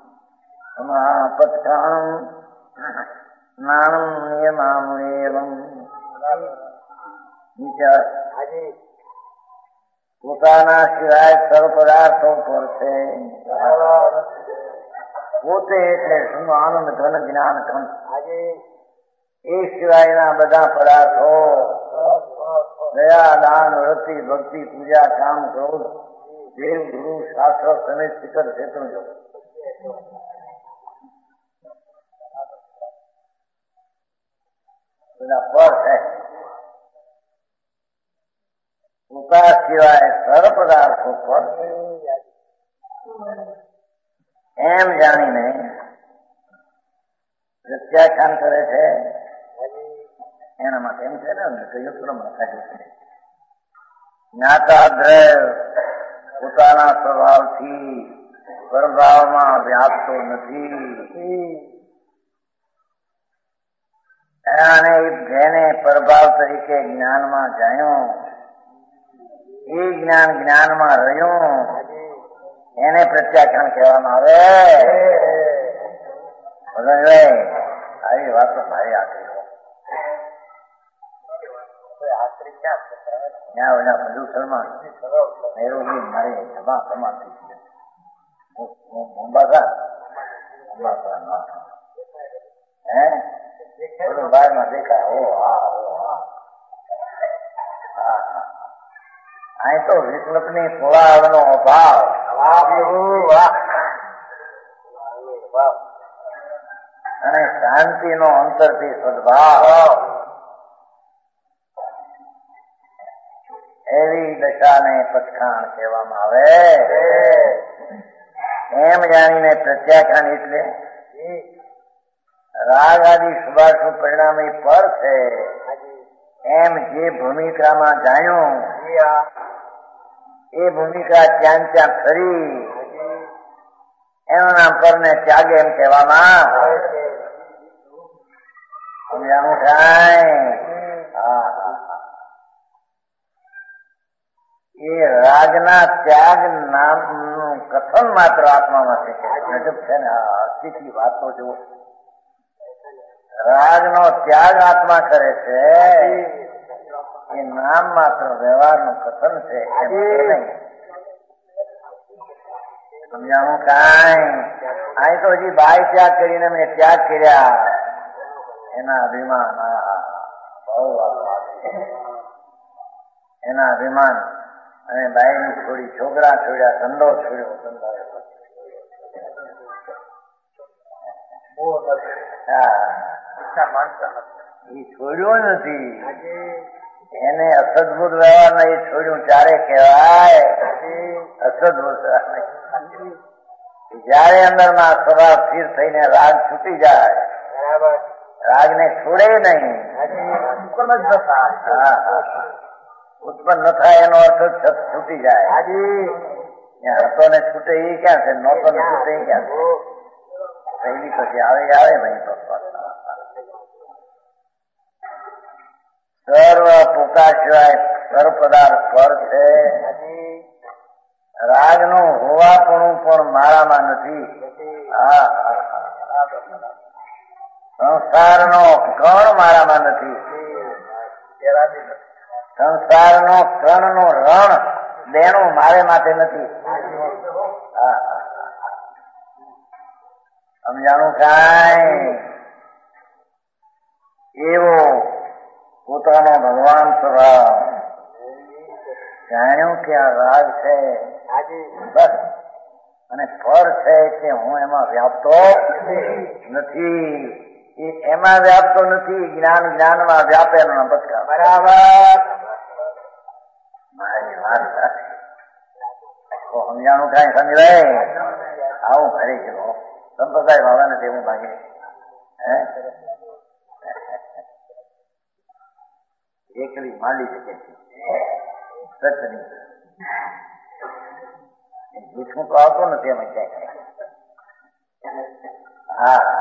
પચકાણમ નાણમ નિયમામુએવમ પોતાના સિવાય સર્વ પદાર્થો પર છે. પોતે એટલે શું આનંદ ઘન જ્ઞાન ઘન એ સિવાયના બધા પદાર્થો દયા દાન વૃત્તિ ભક્તિ પૂજા કામ ક્રોધ દેવ ગુરુ શાસ્ત્ર સમેત શિખર ક્ષેત્ર જો બધા પર છે. પોતા સિવાય સર્વ પદાર્થો પર એમ જાણીને પ્રત્યાખ્યાન કરે છે. એના માટે એમ છે ને કયુત્રમાં કાઢ્યું છે જ્ઞાતાદ્રય પોતાના સ્વભાવથી પરભાવમાં વ્યાપતો નથી અને જેને પરભાવ તરીકે જ્ઞાનમાં જાણ્યો એ જ્ઞાન જ્ઞાનમાં રહ્યું એને પ્રત્યાખ્યાન કહેવામાં આવે. આવી વાતો મારી આખરી ત્યાં ઓલા પ્રદૂષણમાં મેરુજી મારી સભા સમાતી છે. મોમ્બાસા મોમ્બાસા હે બધું બહારમાં દેખાય. ઓ હા ઓ હા હા અહીં તો વિકલ્પની સોળાવનો અભાવ અને શાંતિનો અંતરથી સદભાવ એવી દશાને પચખાણ કહેવામાં આવે. એમ જાણીને પ્રત્યાખ્યાન એટલે રાગ આદિ સુભાષ પરિણામે પર છે એમ જે ભૂમિકામાં જાણ્યું એ ભૂમિકા ત્યાં ત્યાં ખરી એનું નામ પરને ત્યાગે એમ કહેવામાં સમજાણું થાય. એ રાગના ત્યાગ નામનું કથન માત્ર આત્મામાં છે. ગજબ છે ને અસ્થિતિ વાતો જુઓ. રાગનો ત્યાગ આત્મા કરે છે એ નામ માત્ર વ્યવહારનું કથન છે એમ નહીં. સમજાણું કાંઈ અહીં તો હજી બાય ત્યાગ કરીને મેં ત્યાગ કર્યા એના અભિમાન બહુ એના અભિમાન અને બાઈની છોડી છોકરા છોડ્યા ધંધો છોડ્યો એ છોડ્યો નથી એને અસદભૂત વ્યવહાર ને એ છોડ્યું ચારે કહેવાય. અસદભૂત જયારે અંદર માં સ્વભાવ સ્થિર થઈને રાગ છૂટી જાય રાગ ને છોડે નહીં ઉત્પન્ન ન થાય એનો અર્થ છૂટી જાય. હતો ને છૂટે એ ક્યાં છે? નહોતો ને છૂટે એ ક્યાં છે? પહેલી પછી આવે આવે ભાઈ તો સર્વ પોતા સિવાય સર્વ પદાર્થ પર છે. રાગનું હોવાપણું પણ મારામાં નથી. હા, સંસારનો કણ મારામાં નથી. સંસારનો કણનો રણ દેણું મારે માટે નથી. સમજાણું કાંઈ? એવો પોતાનો ભગવાન સ્વભાવ જાણ્યું કે આ રાગ છે બસ, અને ફળ છે કે હું એમાં વ્યાપતો નથી. એ એમાં વ્યાપતો નથી, જ્ઞાન જ્ઞાનમાં વ્યાપે એનો બચકા. બરાબર, મારી વાત સમજાણું કાંઈ સમજાય? આવું ઘરે ગયો સંપ્રદાય વાળાને તેવું ભાગે હે એકલી માંડી શકે છે સચની. જૂઠું તો આવતો નથી અમે ક્યાંય. હા,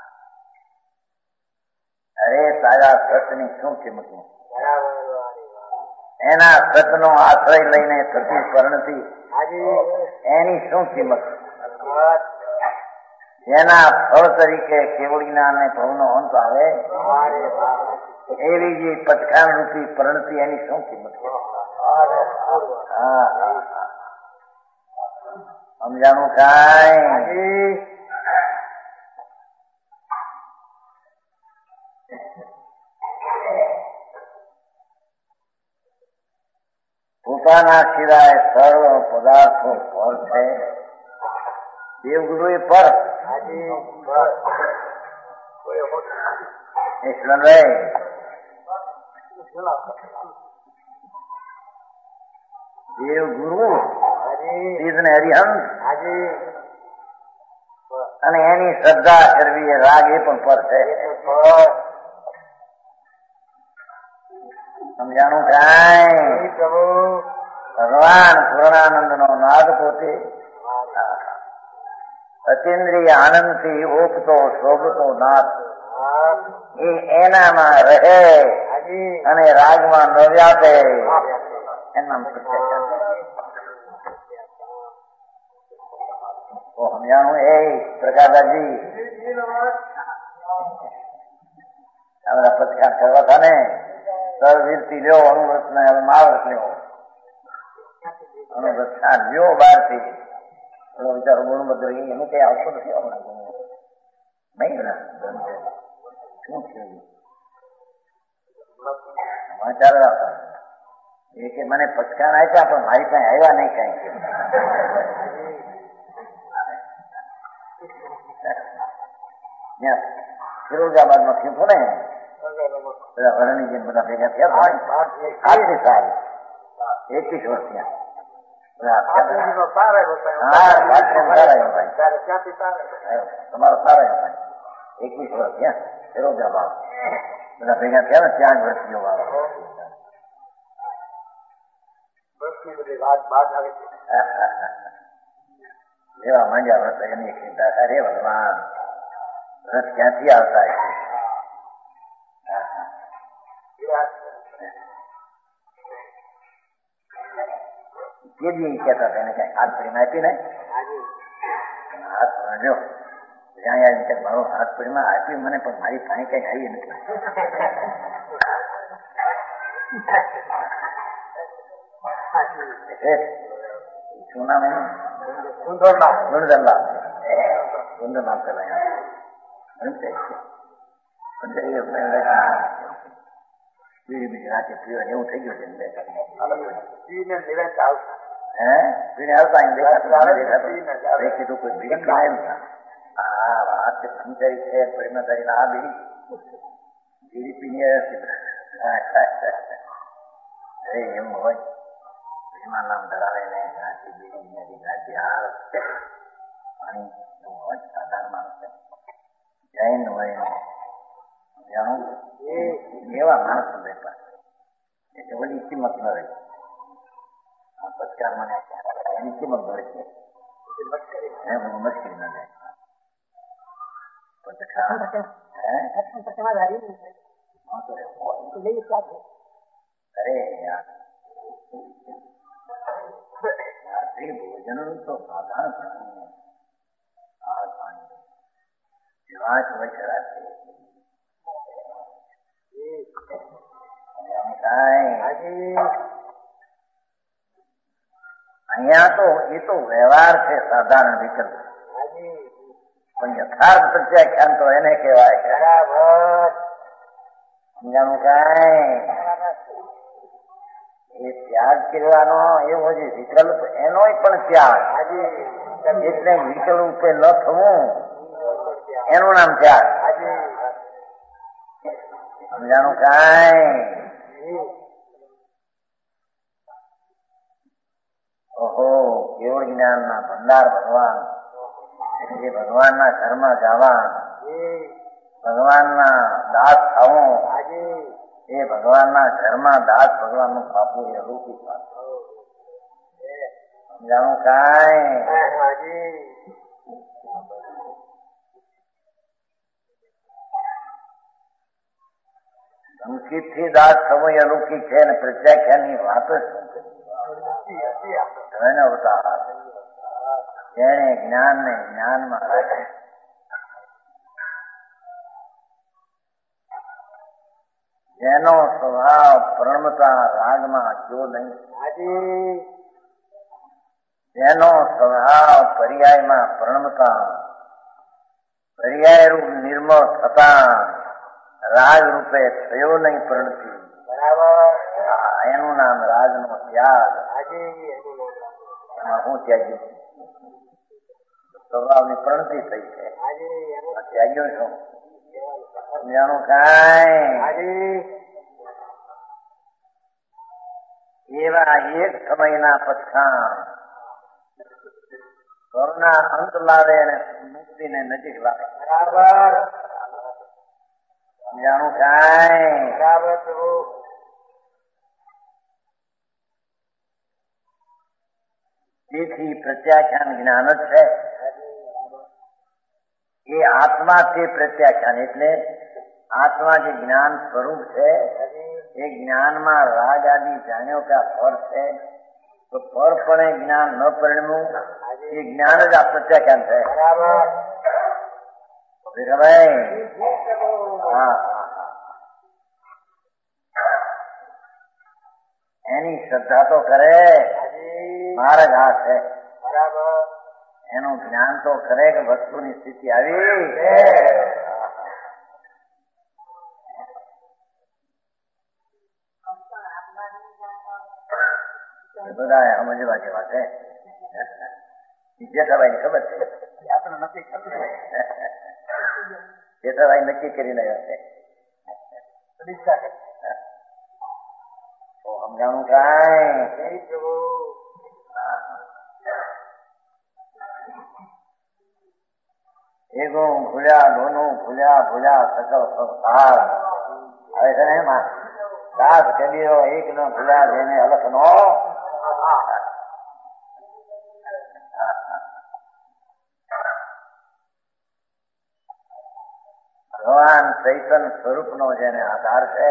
અરે તારા સતની શું કિંમત? એના સતનો આશ્રય લઈને થતી પરણતી એની શું કિંમત? જેના ફળ તરીકે કેવડીના અને ભવનો અંત આવે એવી જે પટખાન રૂપી પરણતી એની શું કિંમત? હા, સમજાણું કાંઈ? પોતાના સિવાય સર્વ પદાર્થો પર છે. દેવગુરુ એ પર ઈશ્વરભાઈ દેવગુરુ ને હરિહંસ અને એની શ્રદ્ધા કરવી એ રાગ એ પણ પર છે. સમજાણું કાંઈ? ભગવાન પૂર્ણાનંદ નો નાદ પોતે અતિન્દ્રિય આનંદ થી ઓપતો શોભતો નાદ એ એનામાં રહે અને રાગમાં ન વ્યાપે એના સમજાણું? એ પ્રકાશજી આપણા પત્રકાર કરવા હતા ને સરવીરથી લ્યો અણુવ્રત ને હવે મહાવ્રત લ્યો. અણુવ્રત લ્યો બાર થી વિચારો ગુણબદ્ર એનું કઈ આવતો નથી. હમણાં ગુણ નહીં ને શું થયું સમાચાર આવતા એ કે મને પચકાન આપ્યા પણ મારી પાસે આવ્યા નહીં કઈ. ફિરોજાબાદ માં થયું હતું ને બધા વરણીજી બધા ભેગા થયા આટલી સારી એકવીસ વર્ષ ત્યાં તમારો સારા એકવીસ વર્ષ ત્યાં ફિરોજાબાદ બધા ભેગા થયા ને ત્યાં જ વર્ષીઓ વાળા એવા માંડ્યા વ્રત એની ચિંતા કરે ભગવાન રસ ક્યાંથી આવતા હશે? કેદી કહેતા હતા એને કઈ હાથ પડીમાં આપી ને હાથ ભણ્યો જ્યાં યાર મારો હાથ પડીમાં આપી મને પણ મારી પાણી કઈ આવી નથી. શું નામ એનું? ગુંદરલાલ. ગુંદરલાલ ગુંદરલાલ પેલા બીજી બીજી રાતે પીવા એવું થઈ ગયું છે. હે પીને આવતા કીધું કોઈ બીડી કાયમ હા વાત સમજાઈ છે પરિણારી આ બીડી બીડી પીને એમ હોય એમાં નામ ધરાવે ને ઘાસી બીડી ઘાસી હાર પાણી એવું હોય સાધારણ માણસ જૈન હોય જાણું એવા માણસો વેપાર એટલે બધી કિંમત ન રહી. પચકાર મને એની કિંમત મળે છે એ બધું મુશ્કેલ ન જાય. अरे यार रात्रि भोजन तो साधारण प्राणी है, आज पानी विवाह वच रात्रि અહીંયા તો એ તો વ્યવહાર છે, સાધારણ વિકલ્પ, પણ યથાર્થ પ્રત્યાખ્યાન તો એને કહેવાય. બરાબર સમજાણું કાંઈ? એ ત્યાગ કરવાનો એવો જે વિકલ્પ એનો પણ ત્યાગ, એટલે વિકલ્પ ન થવું એનું નામ ત્યાગ. સમજાણું કાંઈ? ઓહો, કેવળ જ્ઞાનના ભંડાર ભગવાન, જે ભગવાનના ઘરમાં જવા, ભગવાનના દાસ થવું, એ ભગવાનના ઘરમાં દાસ ભગવાનનું પાપું એ અલૌકિક વાત. સમજાણું કાંઈ? સંકિત થી દાસ થવું એ અલૌકિક છે, અને પ્રત્યાખ્યાનની વાત જ ધન અવતાર, જેને જ્ઞાન ને જ્ઞાનમાં રાખે, જેનો સ્વભાવ પ્રણમતા રાગમાં જો નહીં, જેનો સ્વભાવ પર્યાયમાં પ્રણમતા પર્યાય રૂપ નિર્મળ થતા રાગ રૂપે થયો નહીં પ્રણતિ, એનું નામ રાજનો ત્યાગ. એમાં હું ત્યાગ્યું? સ્વભાવની પ્રણતિ થઈ છે, ત્યાગ્યો છું. સમજાણું કાંઈ? એવા એક સમયના પછાણ ઘરના અંત લાવે અને મુક્તિને નજીક લાવે. બરાબર સમજાણું કાંઈ? બરાબર. તેથી પ્રત્યાખ્યાન જ્ઞાન જ છે. એ આત્મા તે પ્રત્યાખ્યાન, એટલે આત્મા જે જ્ઞાન સ્વરૂપ છે, એ જ્ઞાનમાં રાગ આદિ જાણ્યો કે આ ફળ છે, તો ફળપણે જ્ઞાન ન પરિણમવું, એ જ્ઞાન જ આ પ્રત્યાખ્યાન છે. ભાઈ હા, એની શ્રદ્ધા તો કરે, માર્ગ આ છે, એનું જ્ઞાન તો કરે કે વસ્તુની સ્થિતિ આવી. બધા સમજવા જેવા છે. જેઠાભાઈ ખબર છે, આપણે નક્કી કરી જેઠાભાઈ નક્કી કરી રહ્યા છે. તો સમજાણું કાંઈ? એગું ભૂલ્યા, દોનું ભૂલ્યા, ભૂલ્યા સકલ સંસાર. હવે છે ને એમાં દાસ કબીરો એક નો ભૂલ્યા, જેને અલખ નો. ભગવાન ચૈતન સ્વરૂપ નો જેને આધાર છે,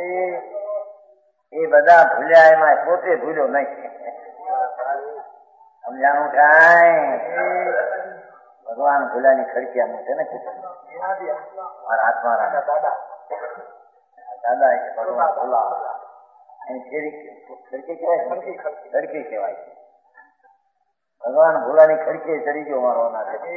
એ બધા ભૂલ્યા, એમાં પોતે ભૂલ્યો નહીં. સમજાણું કાંઈ? ભગવાન ભૂલાની ખડકિયાનું છે ને, મારા હાથમાં રાખા દાદા દાદા એ ભગવાન ભૂલા ખડકી કહેવાય, ખડકી કહેવાય. ભગવાન ભૂલાની ખડકી ચડી ગયો મારો ના છે.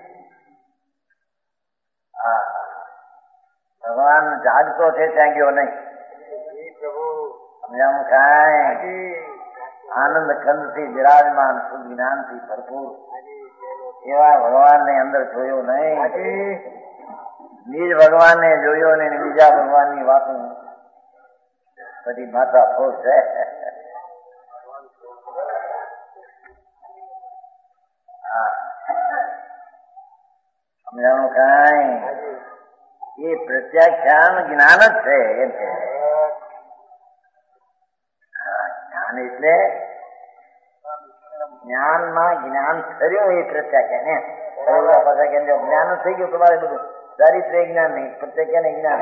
હા, ભગવાન જાગતો છે ત્યાં ગયો નહીં. સમજાવું કાંઈ? આનંદ કંદ થી બિરાજમાન, શુદ્ધ જ્ઞાન થી ભરપૂર એવા ભગવાન ને અંદર જોયો નહીં. નિજ ભગવાન ને જોયો ને બીજા ભગવાન ની વાતો બધી માતા ફોડ છે. હા, સમજાણું કાંઈ? એ પ્રત્યાખ્યાન જ્ઞાન જ છે. એમ છે જ્ઞાન એટલે જ્ઞાનમાં જ્ઞાન થયું એ પ્રત્યાખ્યાન. એમ પાછા કેમ જ્ઞાન થઈ ગયું તમારે બધું ચારિત્ર જ્ઞાન નહીં, પ્રત્યેક જ્ઞાન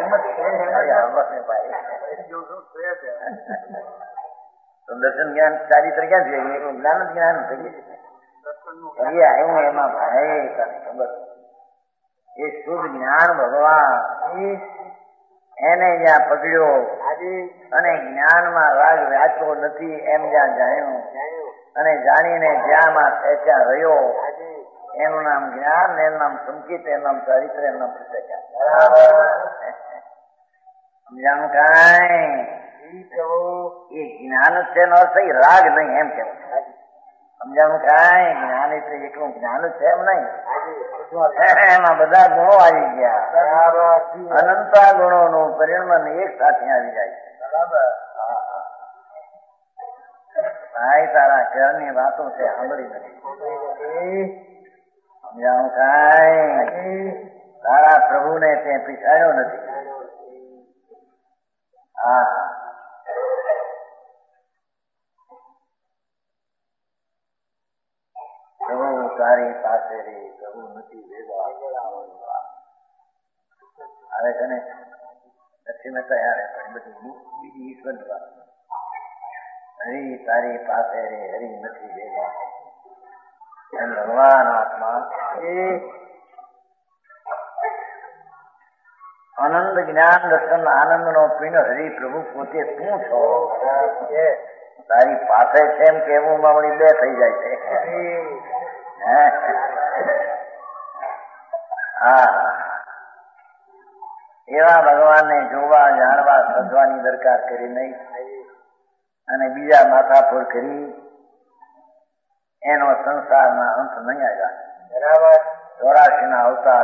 તો દર્શન જ્ઞાન ચારિત્ર ક્યાં છે? જ્ઞાન જ જ્ઞાન થઈ આવ્યું એમાં ભાઈ ખબર એ શુદ્ધ જ્ઞાન ભગવાન એને જ્યાં પકડ્યો અને જ્ઞાનમાં રાગ વ્યાચવો નથી એમ જ્યાં જાણ્યું અને જાણીને જ્યાંમાં ખેંચ્યા રહ્યો એનું નામ જ્ઞાન, એનું નામ સંકેત, એનું નામ ચારિત્ર, એનું નામ પ્રત્યેક. સમજાણું કાંઈ? એ જ્ઞાન જ છે નો સહી, રાગ નહીં એમ કેવું. સમજાણું કાંઈ? જ્ઞાન એટલે એકલું જ્ઞાન જ છે એમ નહીં, એમાં બધા ગુણો આવી ગયા, અનંતા ગુણો નું પરિણામ એક સાથે આવી જાય છે. ભાઈ તારા ઘરની વાતો છે સાંભળી નથી. સમજાણું કાંઈ? તારા પ્રભુને તે પીછાડ્યો નથી. હા પ્રભુ તારી પાસે રે, પ્રભુ નથી ભેગા. હવે તને નથી મેં તૈયાર પણ બધી બીજી ઈશ્વરની વાત. હરી તારી પાસે રે, હરી નથી ભેગા. એમ ભગવાન આત્મા આનંદ જ્ઞાન દર્શન આનંદ નો પિંડ હરી પ્રભુ પોતે શું છો? તારી પાસે છે એમ કેવું માવડી બે થઈ જાય છે. હા એવા ભગવાનને જોવા, જાણવા, સજવાની દરકાર કરી નહીં અને બીજા માથાપોર કરી એનો સંસારના અંત નહીં આવ્યા. બરાબર. ચોરાશી ના અવતાર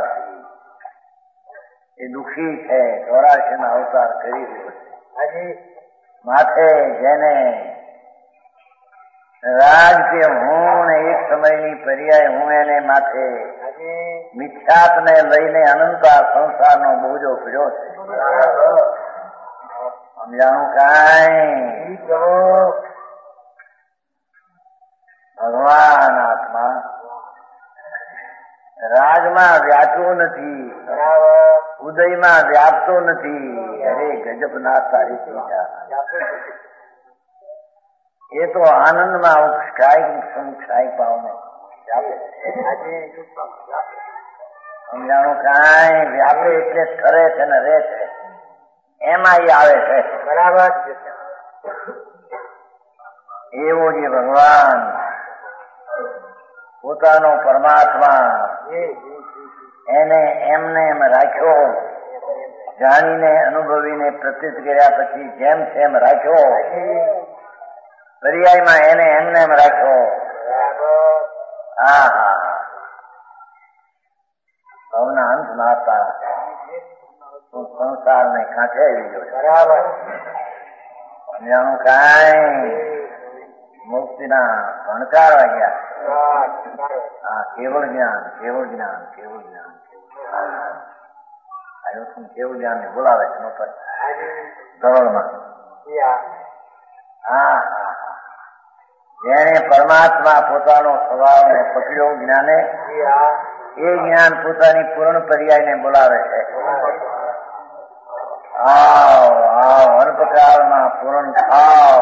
એ દુઃખી છે, ચોરાશી ના અવતાર કરી રહ્યો છે. માથે જેને રાજ કે હું ને એક સમયની પર્યાય હું એને માથે મિથ્યાત ને લઈને અનંતા સંસારનો બોજો પીડ્યો છે. સમજાણું કાંઈ? ભગવાન આત્મા રાજમાં વ્યાપતો નથી, ઉદયમાં વ્યાપતો નથી. અરે ગજબ ના તારી ચિંતા. એ તો આનંદમાં ઉપસ્થાયી સમુક્ષાયી ભાવને વ્યાપે. સમજાણું કાંઈ? વ્યાપે એટલે ઠરે છે ને રહે છે, એમાં એ આવે છે. બરાબર. એવો જે ભગવાન પોતાનો પરમાત્મા એને એમને એમ રાખ્યો, જાણીને અનુભવીને પ્રતીત કર્યા પછી જેમ તેમ રાખ્યો, પર્યાયમાં એને એમને એમ રાખ્યો. હા હા ભાવના અંત નાતા સંસારને કાંઠે આવી ગયો. બરાબર. સમજાણું કાંઈ? મુક્તિના ભણકાર વાગ્યા. હા કેવળ જ્ઞાન, કેવળ જ્ઞાન, કેવળ જ્ઞાન. કેવળ જ્ઞાન ને બોલાવે છે ધોરણમાં. હા હા જેને પરમાત્મા પોતાનો સ્વભાવને પકડ્યો જ્ઞાને, એ જ્ઞાન પોતાની પૂર્ણ પર્યાયને બોલાવે છે. આવ આવ હર પ્રકારમાં પૂર્ણ થાવ.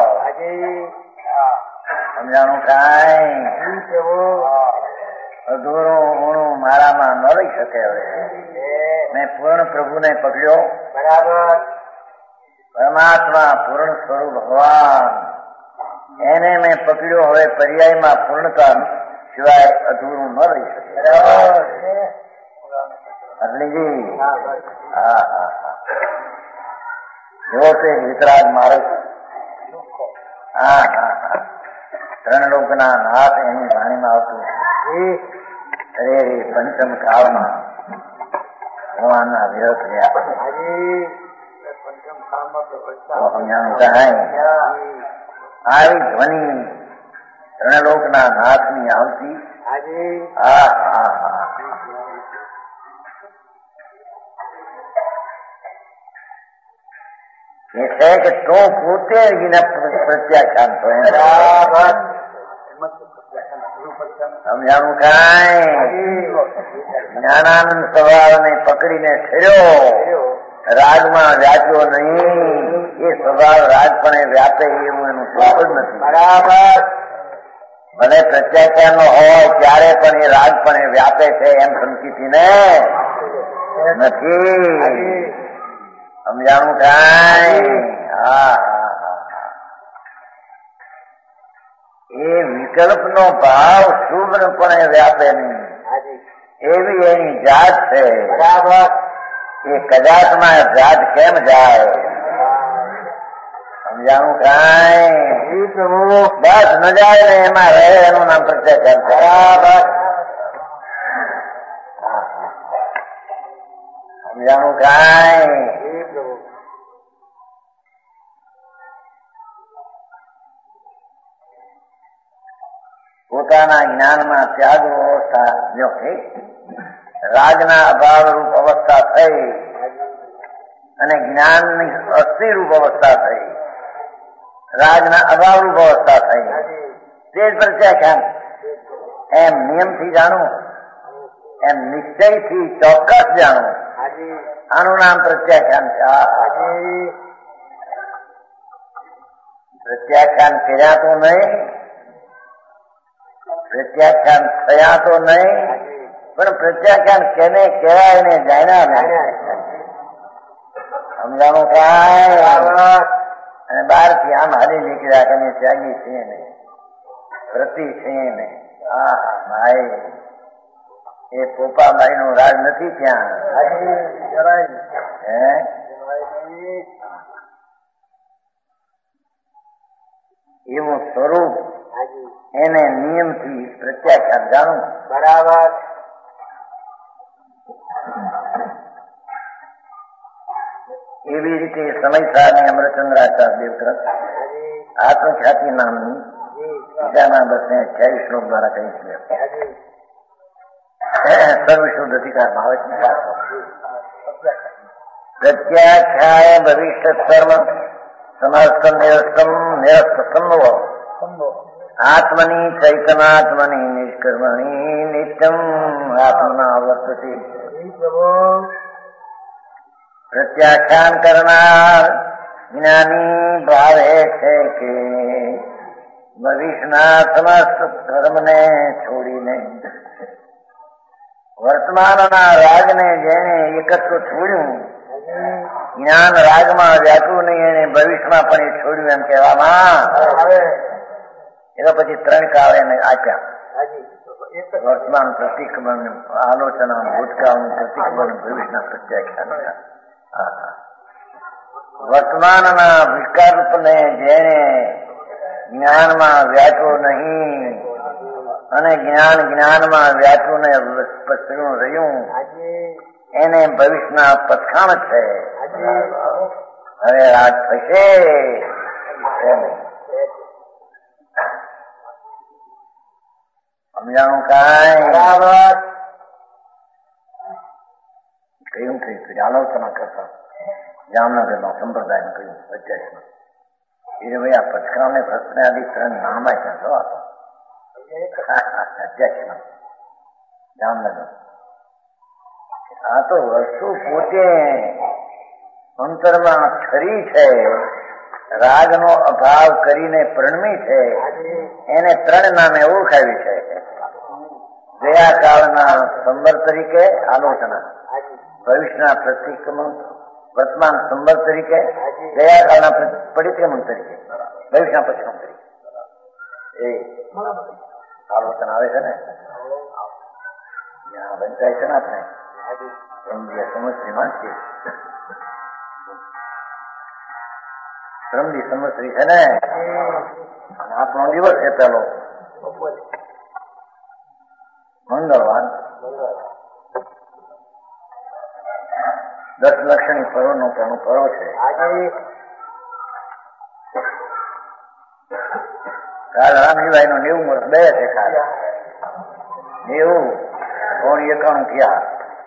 સમજાણું કાંઈ? અધૂરું ઊણું મારામાં ન રહી શકે. હવે મેં પૂર્ણ પ્રભુને પકડ્યો. બરાબર. પરમાત્મા પૂર્ણ સ્વરૂપ ભગવાન એને મેં પકડ્યો. હવે પર્યાયમાં પૂર્ણતા સિવાય અધૂરું ન રહી શકે. અગ્નિજી હા હા હા એવો તે વિતરાગ મારે. હા હા હા ત્રણ લોકના નાથ એની વાણીમાં આવતું. અરે પંચમ કાળમાં ભગવાનના વિરત રહ્યા. આવી ધ્વનિ ત્રણ લોકના નાથની આવતી. હા હા હા એ છે કે તું પોતે પ્રત્યાખ્યાન તો સમજાણું કાંઈ? જ્ઞાનાનંદ સ્વભાવને પકડીને ઠર્યો, રાજમાં વ્યાપ્યો નહીં. એ સ્વભાવ રાજપણે વ્યાપે એવું એનું સ્વભાવ જ નથી. બરાબર. ભલે પ્રત્યાખ્યાન નો હોય ત્યારે પણ એ રાજપણે વ્યાપે છે એમ સમજીથી ને નથી. સમજાણું કાંઈ? હા એ વિકલ્પનો ભાવ શુભપણે વ્યાપે નહીં એવી એની જાત છે. બરાબર. એ કદાચમાં જાત કેમ જાય? સમજાણું કાંઈ? બસ ન જાય ને એમાં રહે એનું નામ પ્રત્યાખ્યાન. બરાબર. સમજાણું કાંઈ? પોતાના જ્ઞાનમાં ત્યાગ અવસ્થા જો રાજના અભાવ રૂપ અવસ્થા થઈ અને જ્ઞાનની અસ્થિ રૂપ અવસ્થા થઈ, રાજના અભાવ રૂપ અવસ્થા થઈ, તે જ પ્રત્યાખ્યાન. એમ નિયમથી જાણવું, એમ નિશ્ચયથી ચોક્કસ જાણવું, આનું નામ પ્રત્યાખ્યાન છે. પ્રત્યાખ્યાન કર્યા તો નહીં, પ્રત્યાખ્યાન થયા તો નહીં, પણ પ્રત્યાખ્યાન કેને કહેવાય ને જાણ્યા ને. સમજાણું કાંઈ? અને બહાર થી આમ હાલી નીકળ્યા કે ત્યાગી છે ને, વ્રતી છે ને. હા ભાઈ, એ પોપાબાઈ નું રાજ નથી ત્યાં. હે એવું સ્વરૂપ એને નિયમથી પ્રત્યાખ્યાન જાણવું. બરાબર. એવી રીતે સમયસારની અમરચંદ્રાચાર્ય દેવગ્રંથ આત્મખ્યાતિ નામની બીજાના બસને અઠ્યાવીસ શ્લોક દ્વારા કહી છે. સર્વશુદ્ધ અધિકારમાં આવે છે. પ્રત્યાખ્યાય ભવિષ્ય કર્મ સમસ્ત નિરસ્તમ નિરસ્ત સંભવ આત્મની ચૈતનાત્મની નિષ્કર્મણી નિત્યમ આત્મના વર્તતે. પ્રત્યાખ્યાન કરનાર જ્ઞાની ભાવે છે કે ભવિષ્યના સમસ્ત ધર્મને છોડીને વર્તમાનના રાજને જેને એકત્ર છોડ્યું, જ્ઞાન રાજમાં વ્યાપ્યું નહીં એને ભવિષ્યમાં પણ એ છોડ્યું એમ કહેવામાં. એ તો પછી ત્રણ કાળ એને આપ્યા. વર્તમાન પ્રતિક્રમણ, આલોચના, ભૂતકાળનું પ્રતિક્રમણ, ભવિષ્યના પ્રત્યાખ્યાન. વર્તમાનના વિકલ્પને જેને જ્ઞાનમાં વ્યાપ્યો નહીં અને જ્ઞાન જ્ઞાનમાં વ્યાપ્યું ને પછડ્યું રહ્યું એને ભવિષ્યના પથખાણ છે. હવે રાજ થશે. સમજાણું કાંઈ? બરાબર. કહ્યું થયું આલોચના કરતા જામનગરમાં સંપ્રદાય કહ્યું અધ્યક્ષમાં એ ભાઈ આ પથકામને ભ્રષ્ટ આદિ ત્રણ નામ આપ્યા છો આપો અધ્યક્ષમાં જામનગર. આ તો વસ્તુ પોતે અંતરમાં ખરી છે, રાગનો અભાવ કરીને પ્રણમી છે, એને ત્રણ નામે ઓળખાવી છે. ગયા કાળના સંબર તરીકે આલોચના, ભવિષ્યના પ્રતિક્રમણ, વર્તમાન સંબર તરીકે, ગયા કાળના પરિક્રમણ તરીકે, ભવિષ્યના પશ્ચિમ તરીકે એ આલોચના આવે છે ને. ત્યાં વંચાય છે ને આપણે સમજી સમસ્ત્રીમાં છે, સમજી સમસ્ત્રી છે ને. આપણો દિવસ છે પેલો મંગળવાર. દસ લક્ષણી પર્વ નો પણ પર્વ છે. કાલ રામજીભાઈ નો નેવું વર્ષ બે છે. કાલ નેવું કોણ એકાણું થયા.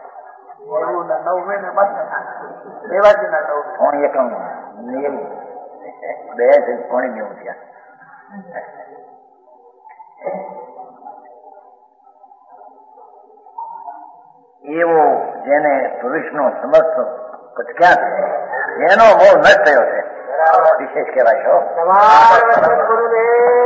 કોણ એકાણું નેવું બે છે. કોણી નેવું થયા. એવો જેને પુરુષનો સમસ્ત પ્રખ્યાત છે, એનો મોહ નષ્ટ થયો છે, વિશેષ કહેવાય છો.